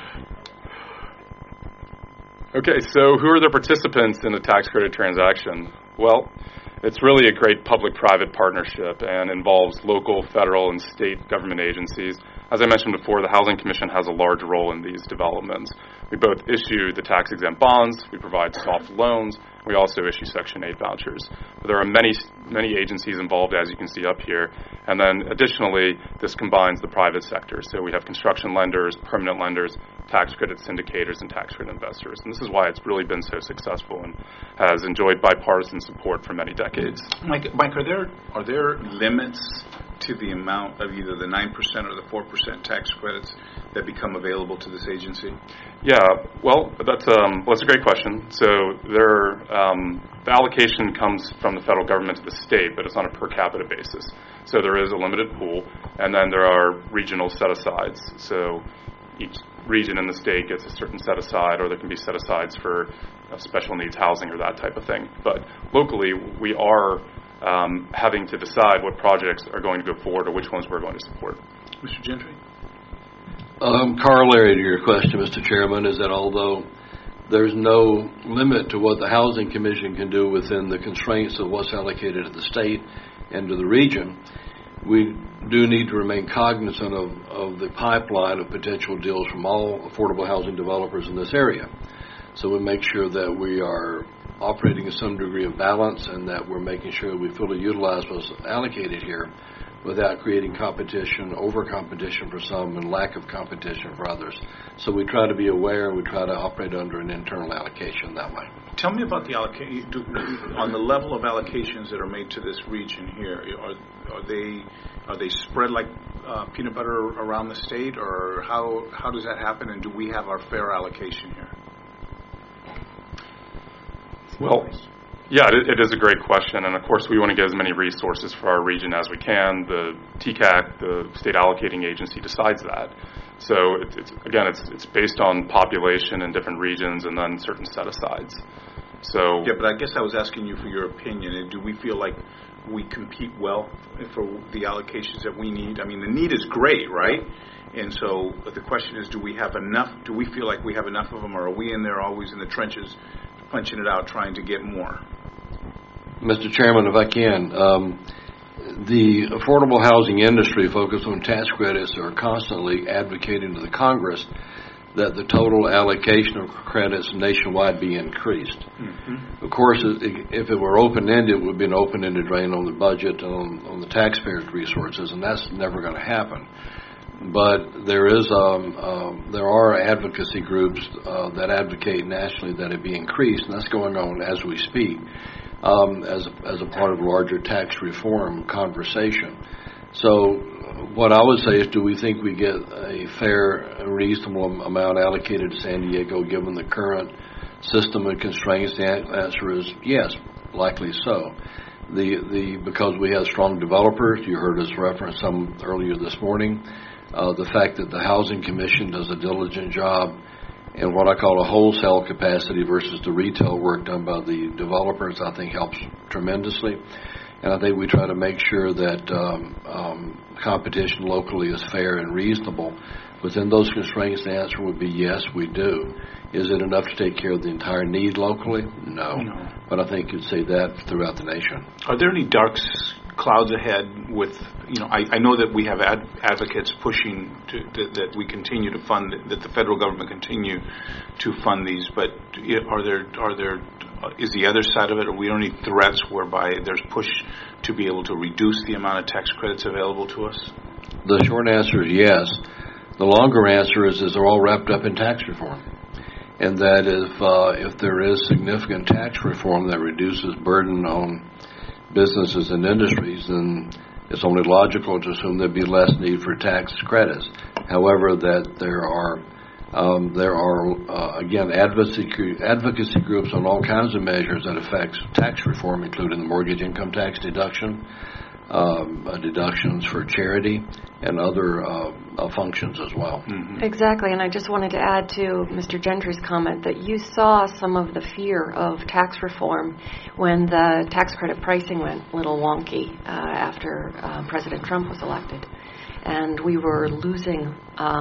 Okay, so who are the participants in the tax credit transaction? Well, it's really a great public-private partnership and involves local, federal, and state government agencies. As I mentioned before, the Housing Commission has a large role in these developments. We both issue the tax-exempt bonds, we provide soft loans, we also issue Section 8 vouchers. But there are many agencies involved, as you can see up here, and then additionally, this combines the private sector. So we have construction lenders, permanent lenders, tax credit syndicators, and tax credit investors. And this is why it's really been so successful and has enjoyed bipartisan support for many decades. Mike, are there limits to the amount of either the 9% or the 4% tax credits that become available to this agency? Yeah, well, that's a great question. So the allocation comes from the federal government to the state, but it's on a per capita basis. So there is a limited pool, and then there are regional set-asides. So each region in the state gets a certain set-aside, or there can be set-asides for special needs housing or that type of thing. But locally, we are having to decide what projects are going to go forward or which ones we're going to support. Mr. Gentry? Corollary to your question, Mr. Chairman, is that although there's no limit to what the Housing Commission can do within the constraints of what's allocated to the state and to the region, we do need to remain cognizant of the pipeline of potential deals from all affordable housing developers in this area. So we make sure that we are operating in some degree of balance and that we're making sure we fully utilize what's allocated here without creating competition, over-competition for some, and lack of competition for others. So we try to be aware, and we try to operate under an internal allocation that way. Tell me about the allocation, on the level of allocations that are made to this region here. Are they spread like peanut butter around the state, or how does that happen, and do we have our fair allocation here? Well, yeah, it is a great question, and of course we want to get as many resources for our region as we can. The TCAC, the state allocating agency, decides that. So it's based on population in different regions and then certain set-asides. So yeah, but I guess I was asking you for your opinion. Do we feel like we compete well for the allocations that we need? I mean, the need is great, right? And so the question is, do we have enough? Do we feel like we have enough of them, or are we in there always in the trenches punching it out, trying to get more? Mr. Chairman, if I can, the affordable housing industry focused on tax credits are constantly advocating to the Congress that the total allocation of credits nationwide be increased. Mm-hmm. Of course, if it were open-ended, it would be an open-ended drain on the budget and on the taxpayers' resources, and that's never going to happen. But there are advocacy groups that advocate nationally that it be increased, and that's going on as we speak, as a part of a larger tax reform conversation. So what I would say is, do we think we get a fair, reasonable amount allocated to San Diego given the current system and constraints? The answer is yes, likely so. Because we have strong developers, you heard us reference some earlier this morning. The fact that the Housing Commission does a diligent job in what I call a wholesale capacity versus the retail work done by the developers, I think helps tremendously. And I think we try to make sure that competition locally is fair and reasonable. Within those constraints, the answer would be yes, we do. Is it enough to take care of the entire need locally? No. But I think you'd say that throughout the nation. Are there any dark clouds ahead with, I know that we have advocates pushing that we continue to fund, that the federal government continue to fund these, but is the other side of it, are we any threats whereby there's push to be able to reduce the amount of tax credits available to us? The short answer is yes. The longer answer is they're all wrapped up in tax reform. And that if there is significant tax reform that reduces burden on businesses and industries, then it's only logical to assume there'd be less need for tax credits. However, that there are There are, again, advocacy groups on all kinds of measures that affect tax reform, including the mortgage income tax deduction, deductions for charity, and other functions as well. Mm-hmm. Exactly, and I just wanted to add to Mr. Gentry's comment that you saw some of the fear of tax reform when the tax credit pricing went a little wonky after President Trump was elected. And we were losing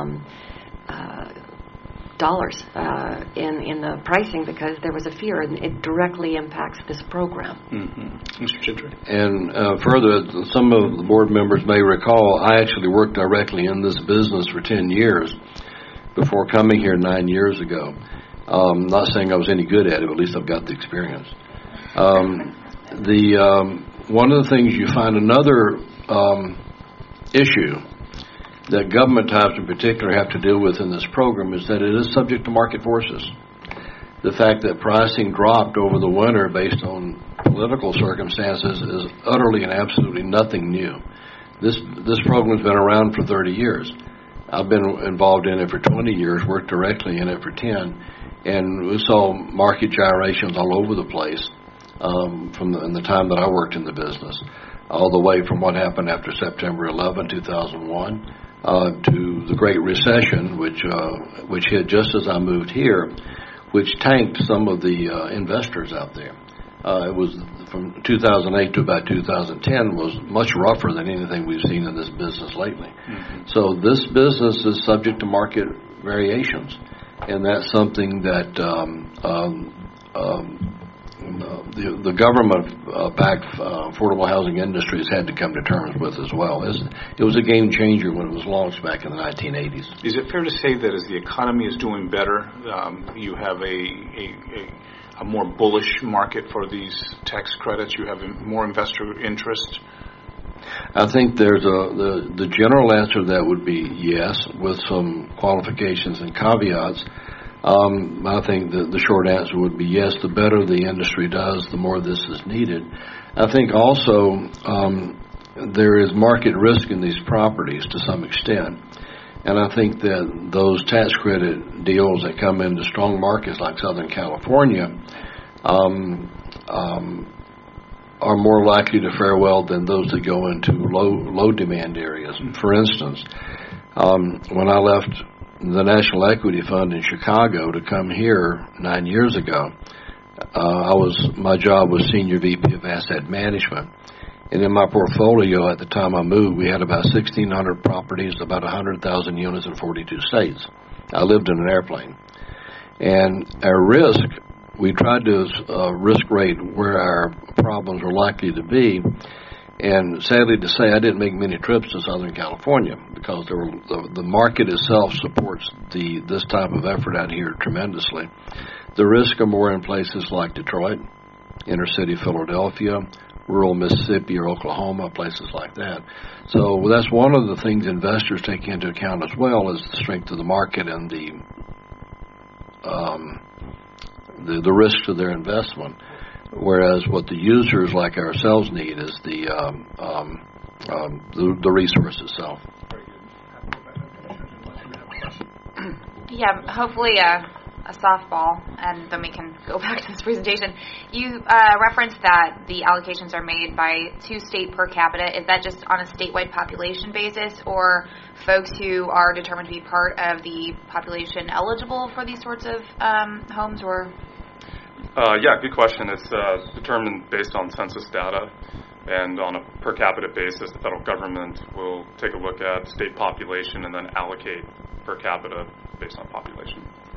dollars in the pricing because there was a fear, and it directly impacts this program. Mm-hmm. Mr. Gentry. And further, some of the board members may recall, I actually worked directly in this business for 10 years before coming here 9 years ago. Not saying I was any good at it, but at least I've got the experience. One of the things you find another issue that government types in particular have to deal with in this program is that it is subject to market forces. The fact that pricing dropped over the winter based on political circumstances is utterly and absolutely nothing new. This program's been around for 30 years. I've been involved in it for 20 years, worked directly in it for 10, and we saw market gyrations all over the place in the time that I worked in the business, all the way from what happened after September 11, 2001, to the Great Recession, which hit just as I moved here, which tanked some of the investors out there. It was from 2008 to about 2010 was much rougher than anything we've seen in this business lately. Mm-hmm. So this business is subject to market variations, and that's something that the government-backed affordable housing industry has had to come to terms with as well. It was a game changer when it was launched back in the 1980s. Is it fair to say that as the economy is doing better, you have a more bullish market for these tax credits? You have more investor interest? I think there's the general answer to that would be yes, with some qualifications and caveats. I think the short answer would be yes. The better the industry does, the more this is needed. I think also there is market risk in these properties to some extent. And I think that those tax credit deals that come into strong markets like Southern California are more likely to fare well than those that go into low demand areas. For instance, when I left the National Equity Fund in Chicago to come here 9 years ago, my job was Senior VP of Asset Management. And in my portfolio at the time I moved, we had about 1,600 properties, about 100,000 units in 42 states. I lived in an airplane. And our risk, we tried to risk rate where our problems were likely to be. And sadly to say, I didn't make many trips to Southern California because the market itself supports this type of effort out here tremendously. The risks are more in places like Detroit, inner city Philadelphia, rural Mississippi or Oklahoma, places like that. So that's one of the things investors take into account as well, is the strength of the market and the risk to their investment. Whereas what the users like ourselves need is the resource itself. Yeah, hopefully a softball, and then we can go back to this presentation. You referenced that the allocations are made by 2 state per capita. Is that just on a statewide population basis, or folks who are determined to be part of the population eligible for these sorts of homes, or? Yeah, good question. It's determined based on census data, and on a per capita basis, the federal government will take a look at state population and then allocate per capita based on population.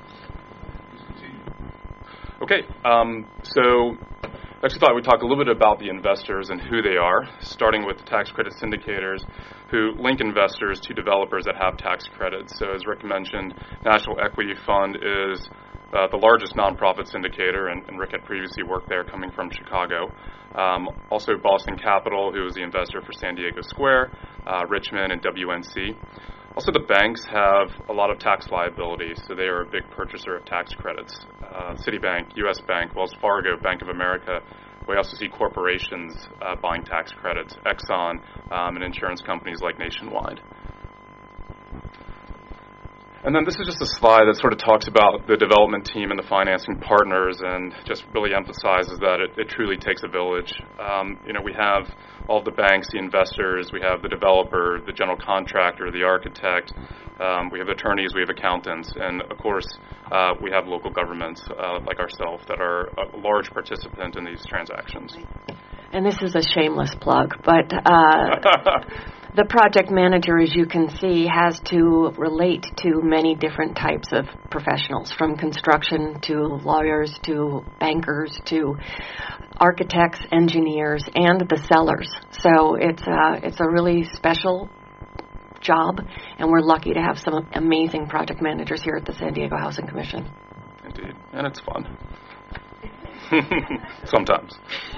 Okay, so I actually thought we'd talk a little bit about the investors and who they are, starting with the tax credit syndicators who link investors to developers that have tax credits. So as Rick mentioned, National Equity Fund is the largest nonprofit syndicator, and Rick had previously worked there coming from Chicago. Also Boston Capital, who is the investor for San Diego Square, Richmond, and WNC. Also, the banks have a lot of tax liability, so they are a big purchaser of tax credits. Citibank, U.S. Bank, Wells Fargo, Bank of America. We also see corporations buying tax credits, Exxon, and insurance companies like Nationwide. And then this is just a slide that sort of talks about the development team and the financing partners, and just really emphasizes that it truly takes a village. We have all the banks, the investors, we have the developer, the general contractor, the architect, we have attorneys, we have accountants, and of course we have local governments like ourselves that are a large participant in these transactions. And this is a shameless plug, but the project manager, as you can see, has to relate to many different types of professionals, from construction to lawyers to bankers to architects, engineers, and the sellers. So it's a really special job, and we're lucky to have some amazing project managers here at the San Diego Housing Commission. Indeed, and it's fun. Sometimes.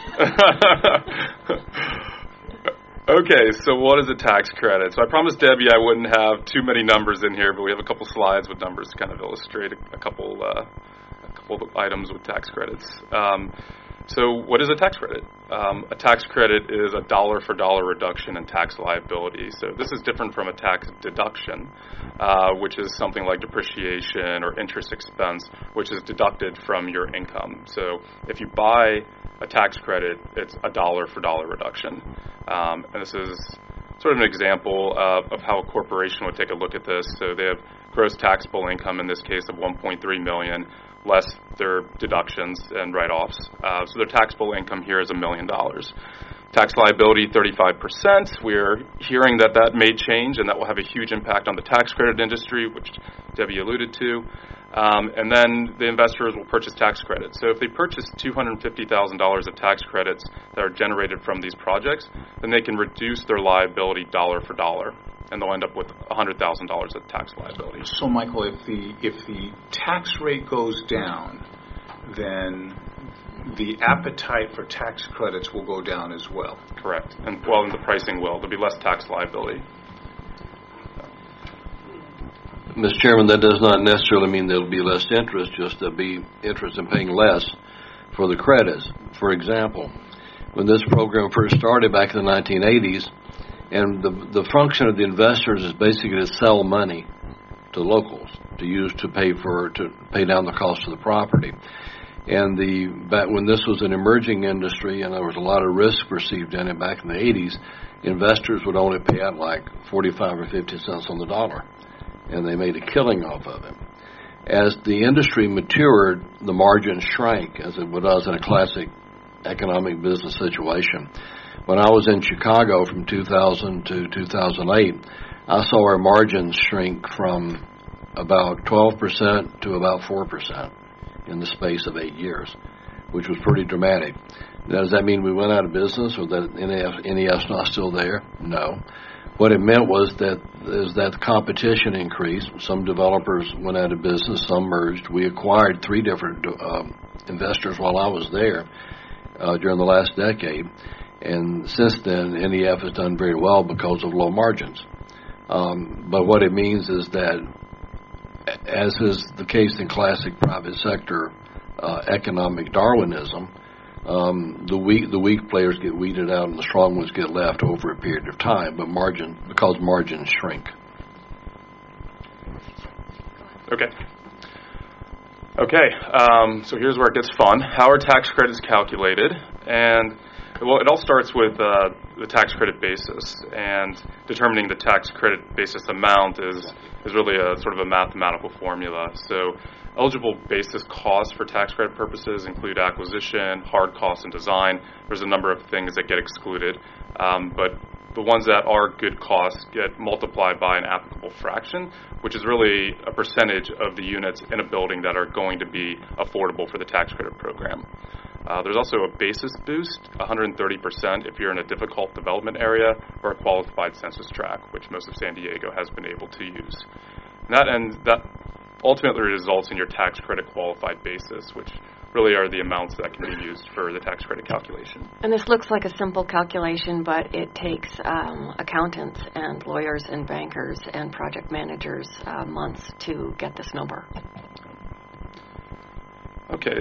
Okay, so what is a tax credit? So I promised Debbie I wouldn't have too many numbers in here, but we have a couple slides with numbers to kind of illustrate a couple of items with tax credits. So what is a tax credit? A tax credit is a dollar-for-dollar reduction in tax liability. So this is different from a tax deduction, which is something like depreciation or interest expense, which is deducted from your income. So if you buy a tax credit, it's a dollar-for-dollar reduction. And this is sort of an example of how a corporation would take a look at this. So they have gross taxable income, in this case, of $1.3 million, less their deductions and write-offs. So their taxable income here is $1 million. Tax liability, 35%. We're hearing that may change, and that will have a huge impact on the tax credit industry, which Debbie alluded to. And then the investors will purchase tax credits. So if they purchase $250,000 of tax credits that are generated from these projects, then they can reduce their liability dollar for dollar, and they'll end up with $100,000 of tax liability. So, Michael, if the tax rate goes down, then the appetite for tax credits will go down as well. Correct. And the pricing will. There'll be less tax liability. Mr. Chairman, that does not necessarily mean there'll be less interest, just there'll be interest in paying less for the credits. For example, when this program first started back in the 1980s, and the function of the investors is basically to sell money to locals to use to pay down the cost of the property. And back when this was an emerging industry and there was a lot of risk perceived in it back in the 80s, investors would only pay out like 45 or 50 cents on the dollar, and they made a killing off of it. As the industry matured, the margin shrank, as it does in a classic economic business situation. When I was in Chicago from 2000 to 2008, I saw our margins shrink from about 12% to about 4% in the space of 8 years, which was pretty dramatic. Now, does that mean we went out of business, or that NEF's not still there? No. What it meant was that competition increased. Some developers went out of business, some merged. We acquired 3 different investors while I was there during the last decade. And since then, NEF has done very well because of low margins. But what it means is that, as is the case in classic private sector economic Darwinism, the weak players get weeded out and the strong ones get left over a period of time, but because margins shrink. Okay. So here's where it gets fun. How are tax credits calculated? And well, it all starts with the tax credit basis, and determining the tax credit basis amount is really a sort of a mathematical formula. So eligible basis costs for tax credit purposes include acquisition, hard costs, and design. There's a number of things that get excluded, but the ones that are good costs get multiplied by an applicable fraction, which is really a percentage of the units in a building that are going to be affordable for the tax credit program. There's also a basis boost, 130% if you're in a difficult development area or a qualified census tract, which most of San Diego has been able to use. And that ultimately results in your tax credit qualified basis, which really are the amounts that can be used for the tax credit calculation. And this looks like a simple calculation, but it takes accountants and lawyers and bankers and project managers months to get this number. Okay.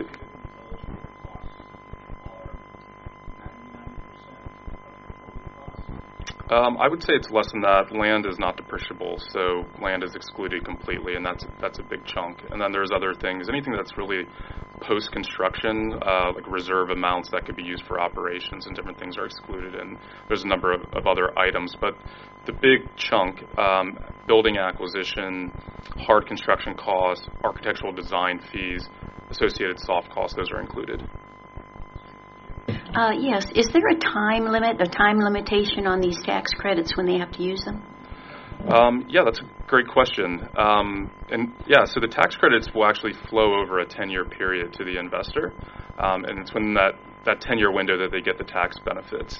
I would say it's less than that. Land is not depreciable, so land is excluded completely, and that's a big chunk. And then there's other things. Anything that's really post-construction, like reserve amounts that could be used for operations and different things are excluded, and there's a number of other items. But the big chunk, building acquisition, hard construction costs, architectural design fees, associated soft costs, those are included. Yes. Is there a time limit, a time limitation on these tax credits when they have to use them? Yeah, that's a great question. So the tax credits will actually flow over a 10-year period to the investor, and it's when that 10-year window that they get the tax benefits.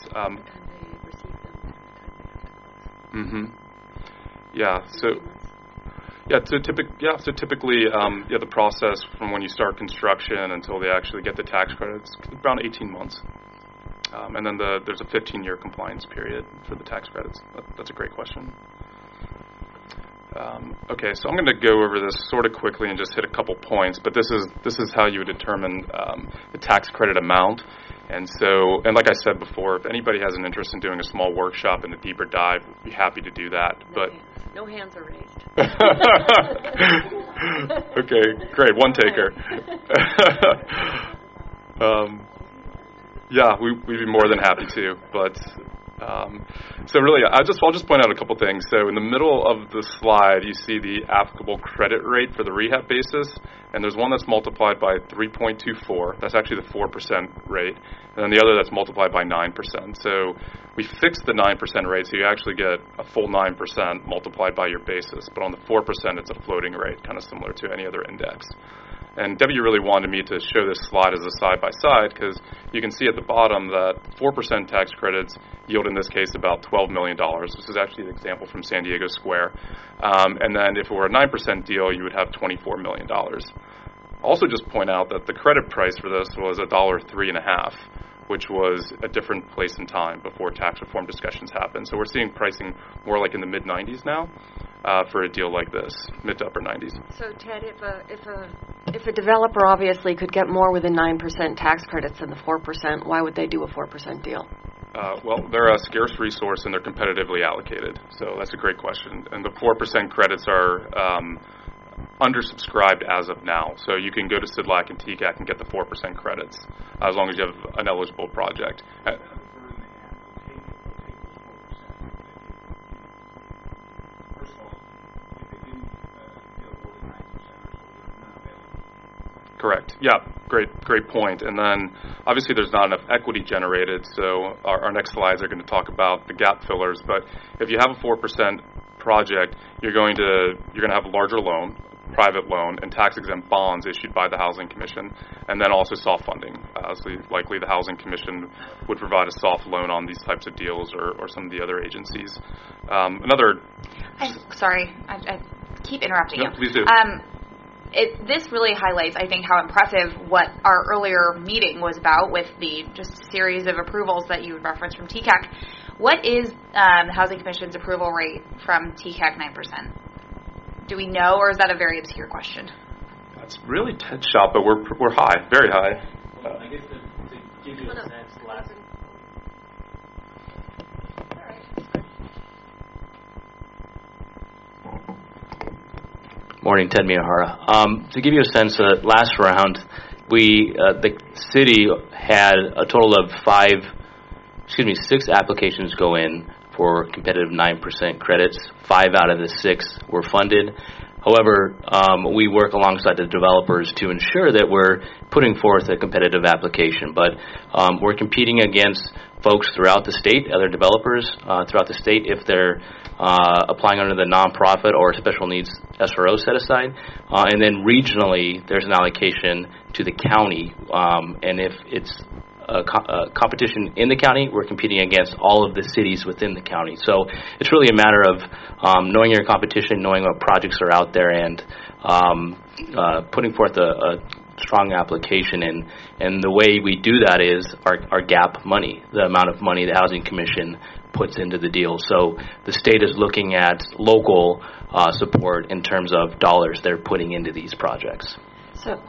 So typically, the process from when you start construction until they actually get the tax credits is around 18 months. And then there's a 15-year compliance period for the tax credits. That's a great question. Okay, so I'm going to go over this sort of quickly and just hit a couple points, but this is how you would determine the tax credit amount. And like I said before, if anybody has an interest in doing a small workshop and a deeper dive, we'd be happy to do that. No hands are raised. Okay, great. One taker. We'd be more than happy to. But so really, I'll just point out a couple things. So in the middle of the slide, you see the applicable credit rate for the rehab basis, and there's one that's multiplied by 3.24. That's actually the 4% rate, and then the other that's multiplied by 9%. So we fixed the 9% rate, so you actually get a full 9% multiplied by your basis. But on the 4%, it's a floating rate, kind of similar to any other index. And Debbie really wanted me to show this slide as a side-by-side because you can see at the bottom that 4% tax credits yield, in this case, about $12 million. This is actually an example from San Diego Square. And then if it were a 9% deal, you would have $24 million. Also just point out that the credit price for this was $1.35, which was a different place and time before tax reform discussions happened. So we're seeing pricing more like in the mid-90s now for a deal like this, mid to upper 90s. So, Ted, if a developer obviously could get more with the 9% tax credits than the 4%, why would they do a 4% deal? Well, they're a scarce resource and they're competitively allocated. So that's a great question. And the 4% credits are undersubscribed as of now. So you can go to SIDLAC and TCAC and get the 4% credits as long as you have an eligible project. Correct. Yeah, great point. And then obviously there's not enough equity generated, so our next slides are going to talk about the gap fillers. But if you have a 4% project, you're going to have a larger loan, private loan, and tax-exempt bonds issued by the Housing Commission, and then also soft funding. So likely the Housing Commission would provide a soft loan on these types of deals or some of the other agencies. Sorry, I keep interrupting you. Please do. This really highlights, I think, how impressive what our earlier meeting was about with the just series of approvals that you referenced from TCAC. What is the Housing Commission's approval rate from TCAC 9%? Do we know, or is that a very obscure question? That's really Ted's shop, but we're high, very high. I guess to give you a sense, last. Morning, Ted Miyahara. To give you a sense, last round, the city had a total of 6 applications go in for competitive 9% credits. 5 out of the 6 were funded. However, we work alongside the developers to ensure that we're putting forth a competitive application. But we're competing against folks throughout the state, other developers throughout the state, if they're applying under the nonprofit or special needs SRO set aside. And then regionally, there's an allocation to the county. And if it's a competition in the county, we're competing against all of the cities within the county. So it's really a matter of knowing your competition, knowing what projects are out there, and putting forth a strong application. And the way we do that is our gap money, the amount of money the Housing Commission puts into the deal. So the state is looking at local support in terms of dollars they're putting into these projects. So,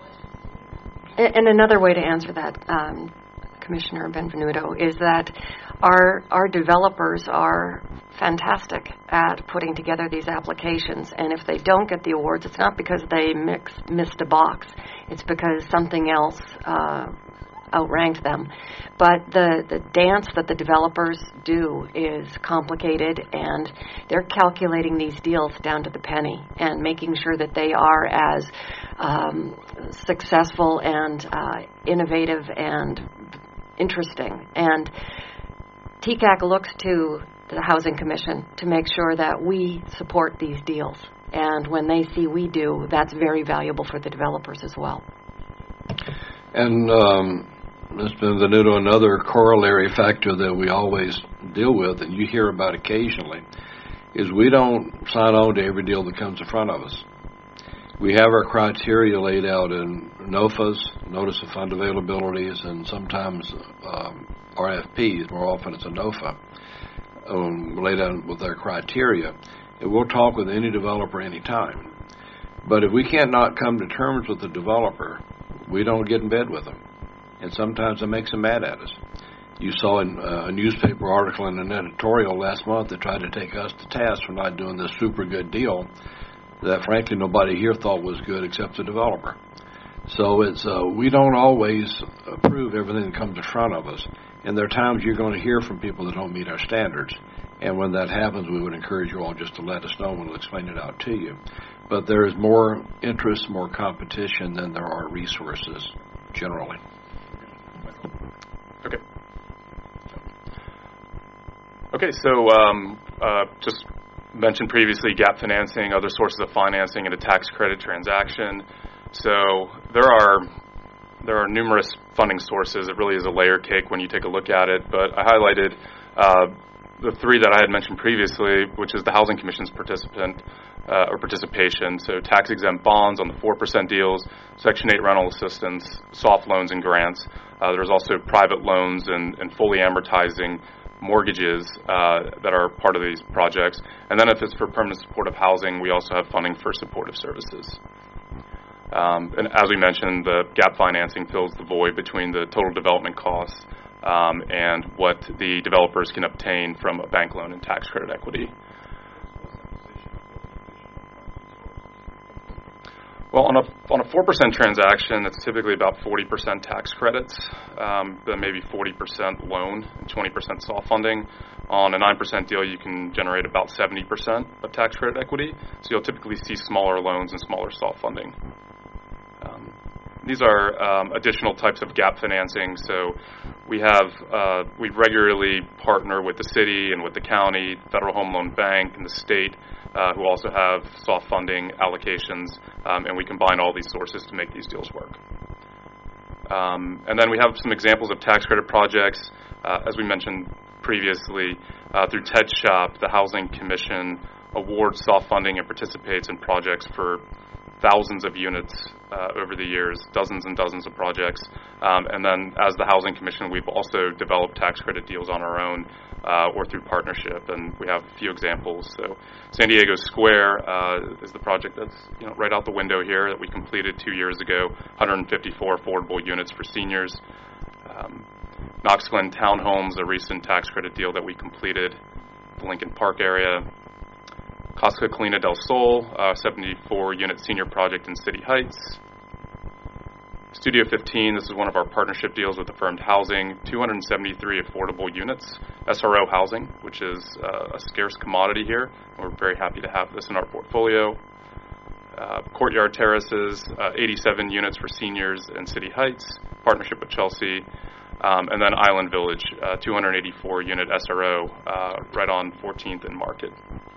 and another way to answer that, Commissioner Benvenuto, is that Our developers are fantastic at putting together these applications, and if they don't get the awards, it's not because they missed a box. It's because something else outranked them. But the dance that the developers do is complicated, and they're calculating these deals down to the penny and making sure that they are as successful and innovative and interesting. And TCAC looks to the Housing Commission to make sure that we support these deals. And when they see we do, that's very valuable for the developers as well. And Ms. Benvenuto, another corollary factor that we always deal with, and you hear about occasionally, is we don't sign on to every deal that comes in front of us. We have our criteria laid out in NOFAs, Notice of Fund Availabilities, and sometimes RFPs. More often it's a NOFA, laid out with our criteria. And we'll talk with any developer anytime. But if we can't not come to terms with the developer, we don't get in bed with them. And sometimes it makes them mad at us. You saw in a newspaper article and an editorial last month that tried to take us to task for not doing this super good deal that, frankly, nobody here thought was good except the developer. So it's we don't always approve everything that comes in front of us. And there are times you're going to hear from people that don't meet our standards. And when that happens, we would encourage you all just to let us know, and we'll explain it out to you. But there is more interest, more competition than there are resources generally. Okay. Okay, so just mentioned previously gap financing, other sources of financing, and a tax credit transaction. So there are numerous funding sources. It really is a layer cake when you take a look at it. But I highlighted the three that I had mentioned previously, which is the Housing Commission's participation. So tax-exempt bonds on the 4% deals, Section 8 rental assistance, soft loans and grants. There's also private loans and fully amortizing mortgages that are part of these projects. And then if it's for permanent supportive housing, we also have funding for supportive services. And as we mentioned, the gap financing fills the void between the total development costs and what the developers can obtain from a bank loan and tax credit equity. Well, on a 4% transaction, it's typically about 40% tax credits, then maybe 40% loan and 20% soft funding. On a 9% deal, you can generate about 70% of tax credit equity. So you'll typically see smaller loans and smaller soft funding. These are additional types of gap financing. So we regularly partner with the city and with the county, Federal Home Loan Bank, and the state, who also have soft funding allocations, and we combine all these sources to make these deals work. And then we have some examples of tax credit projects. As we mentioned previously, through TED Shop, the Housing Commission awards soft funding and participates in projects for thousands of units over the years, dozens and dozens of projects. And then as the Housing Commission, we've also developed tax credit deals on our own or through partnership, and we have a few examples. So San Diego Square is the project that's right out the window here that we completed 2 years ago, 154 affordable units for seniors. Knox Glen Townhomes, a recent tax credit deal that we completed, the Lincoln Park area. Casa Colina del Sol, 74-unit senior project in City Heights. Studio 15, this is one of our partnership deals with Affirmed Housing, 273 affordable units, SRO housing, which is a scarce commodity here. We're very happy to have this in our portfolio. Courtyard Terraces, 87 units for seniors in City Heights, partnership with Chelsea. And then Island Village, 284-unit SRO, right on 14th and Market.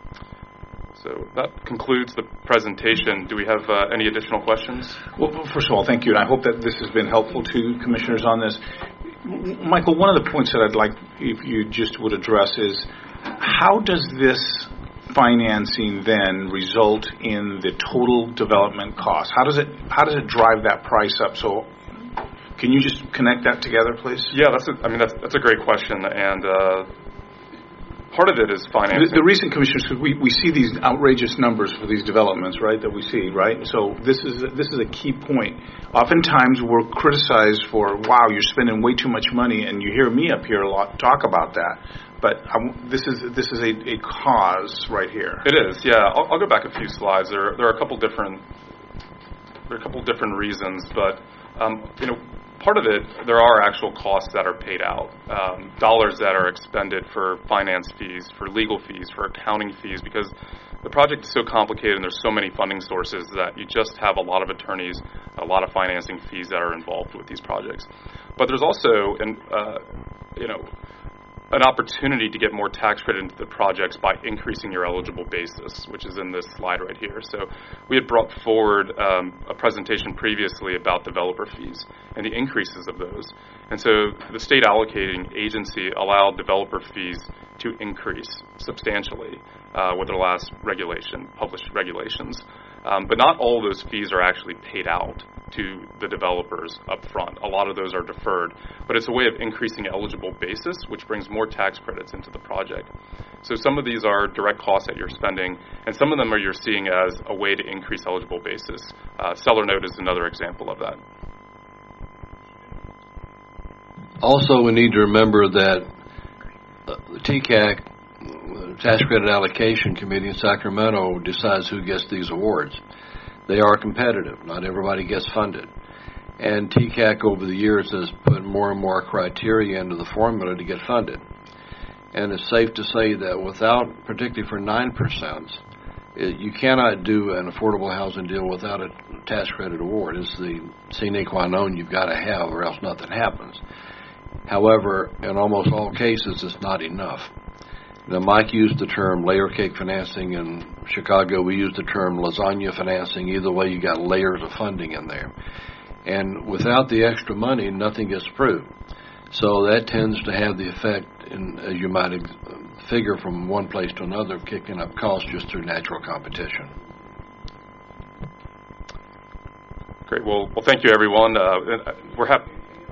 So that concludes the presentation. Do we have any additional questions? Well, first of all, thank you, and I hope that this has been helpful to commissioners on this. Michael, one of the points that I'd like if you just would address is how does this financing then result in the total development cost? How does it drive that price up? So can you just connect that together, please? Yeah, that's a great question, and part of it is financing. The reason, Commissioners, because we see these outrageous numbers for these developments, right, that we see, right? So this is a key point. Oftentimes we're criticized for, wow, you're spending way too much money, and you hear me up here a lot talk about that. But this is a cause right here. It is, yeah. I'll go back a few slides. There are a couple different reasons, but part of it, there are actual costs that are paid out, dollars that are expended for finance fees, for legal fees, for accounting fees, because the project is so complicated and there's so many funding sources that you just have a lot of attorneys, a lot of financing fees that are involved with these projects. But there's also an opportunity to get more tax credit into the projects by increasing your eligible basis, which is in this slide right here. So we had brought forward a presentation previously about developer fees and the increases of those. And so the state allocating agency allowed developer fees to increase substantially with their last published regulations. But not all of those fees are actually paid out to the developers up front. A lot of those are deferred, but it's a way of increasing eligible basis, which brings more tax credits into the project. So some of these are direct costs that you're spending, and some of them you're seeing as a way to increase eligible basis. Seller note is another example of that. Also, we need to remember that the TCAC, Tax Credit Allocation Committee in Sacramento, decides who gets these awards. They are competitive. Not everybody gets funded. And TCAC over the years has put more and more criteria into the formula to get funded. And it's safe to say that without, particularly for 9%, you cannot do an affordable housing deal without a tax credit award. It's the sine qua non you've got to have, or else nothing happens. However, in almost all cases, it's not enough. Now, Mike used the term layer cake financing. In Chicago, we use the term lasagna financing. Either way, you got layers of funding in there. And without the extra money, nothing gets approved. So that tends to have the effect, as you might figure from one place to another, of kicking up costs just through natural competition. Great. Well, thank you, everyone. We're happy.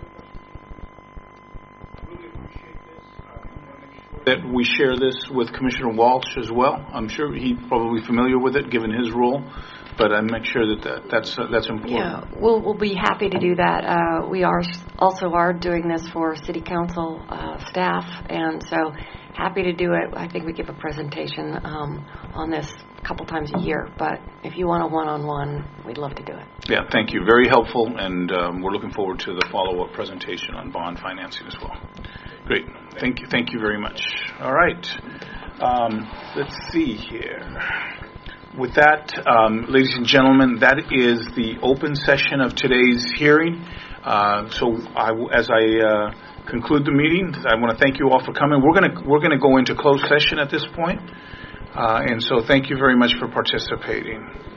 That we share this with Commissioner Walsh as well. I'm sure he's probably familiar with it, given his role, but I make sure that's important. Yeah, we'll be happy to do that. We are doing this for City Council staff, and so happy to do it. I think we give a presentation on this a couple times a year, but if you want a one-on-one, we'd love to do it. Yeah, thank you. Very helpful, and we're looking forward to the follow-up presentation on bond financing as well. Great. Thank you very much. All right. Let's see here. With that, ladies and gentlemen, that is the open session of today's hearing. So as I conclude the meeting, I want to thank you all for coming. We're going to go into closed session at this point. And so thank you very much for participating.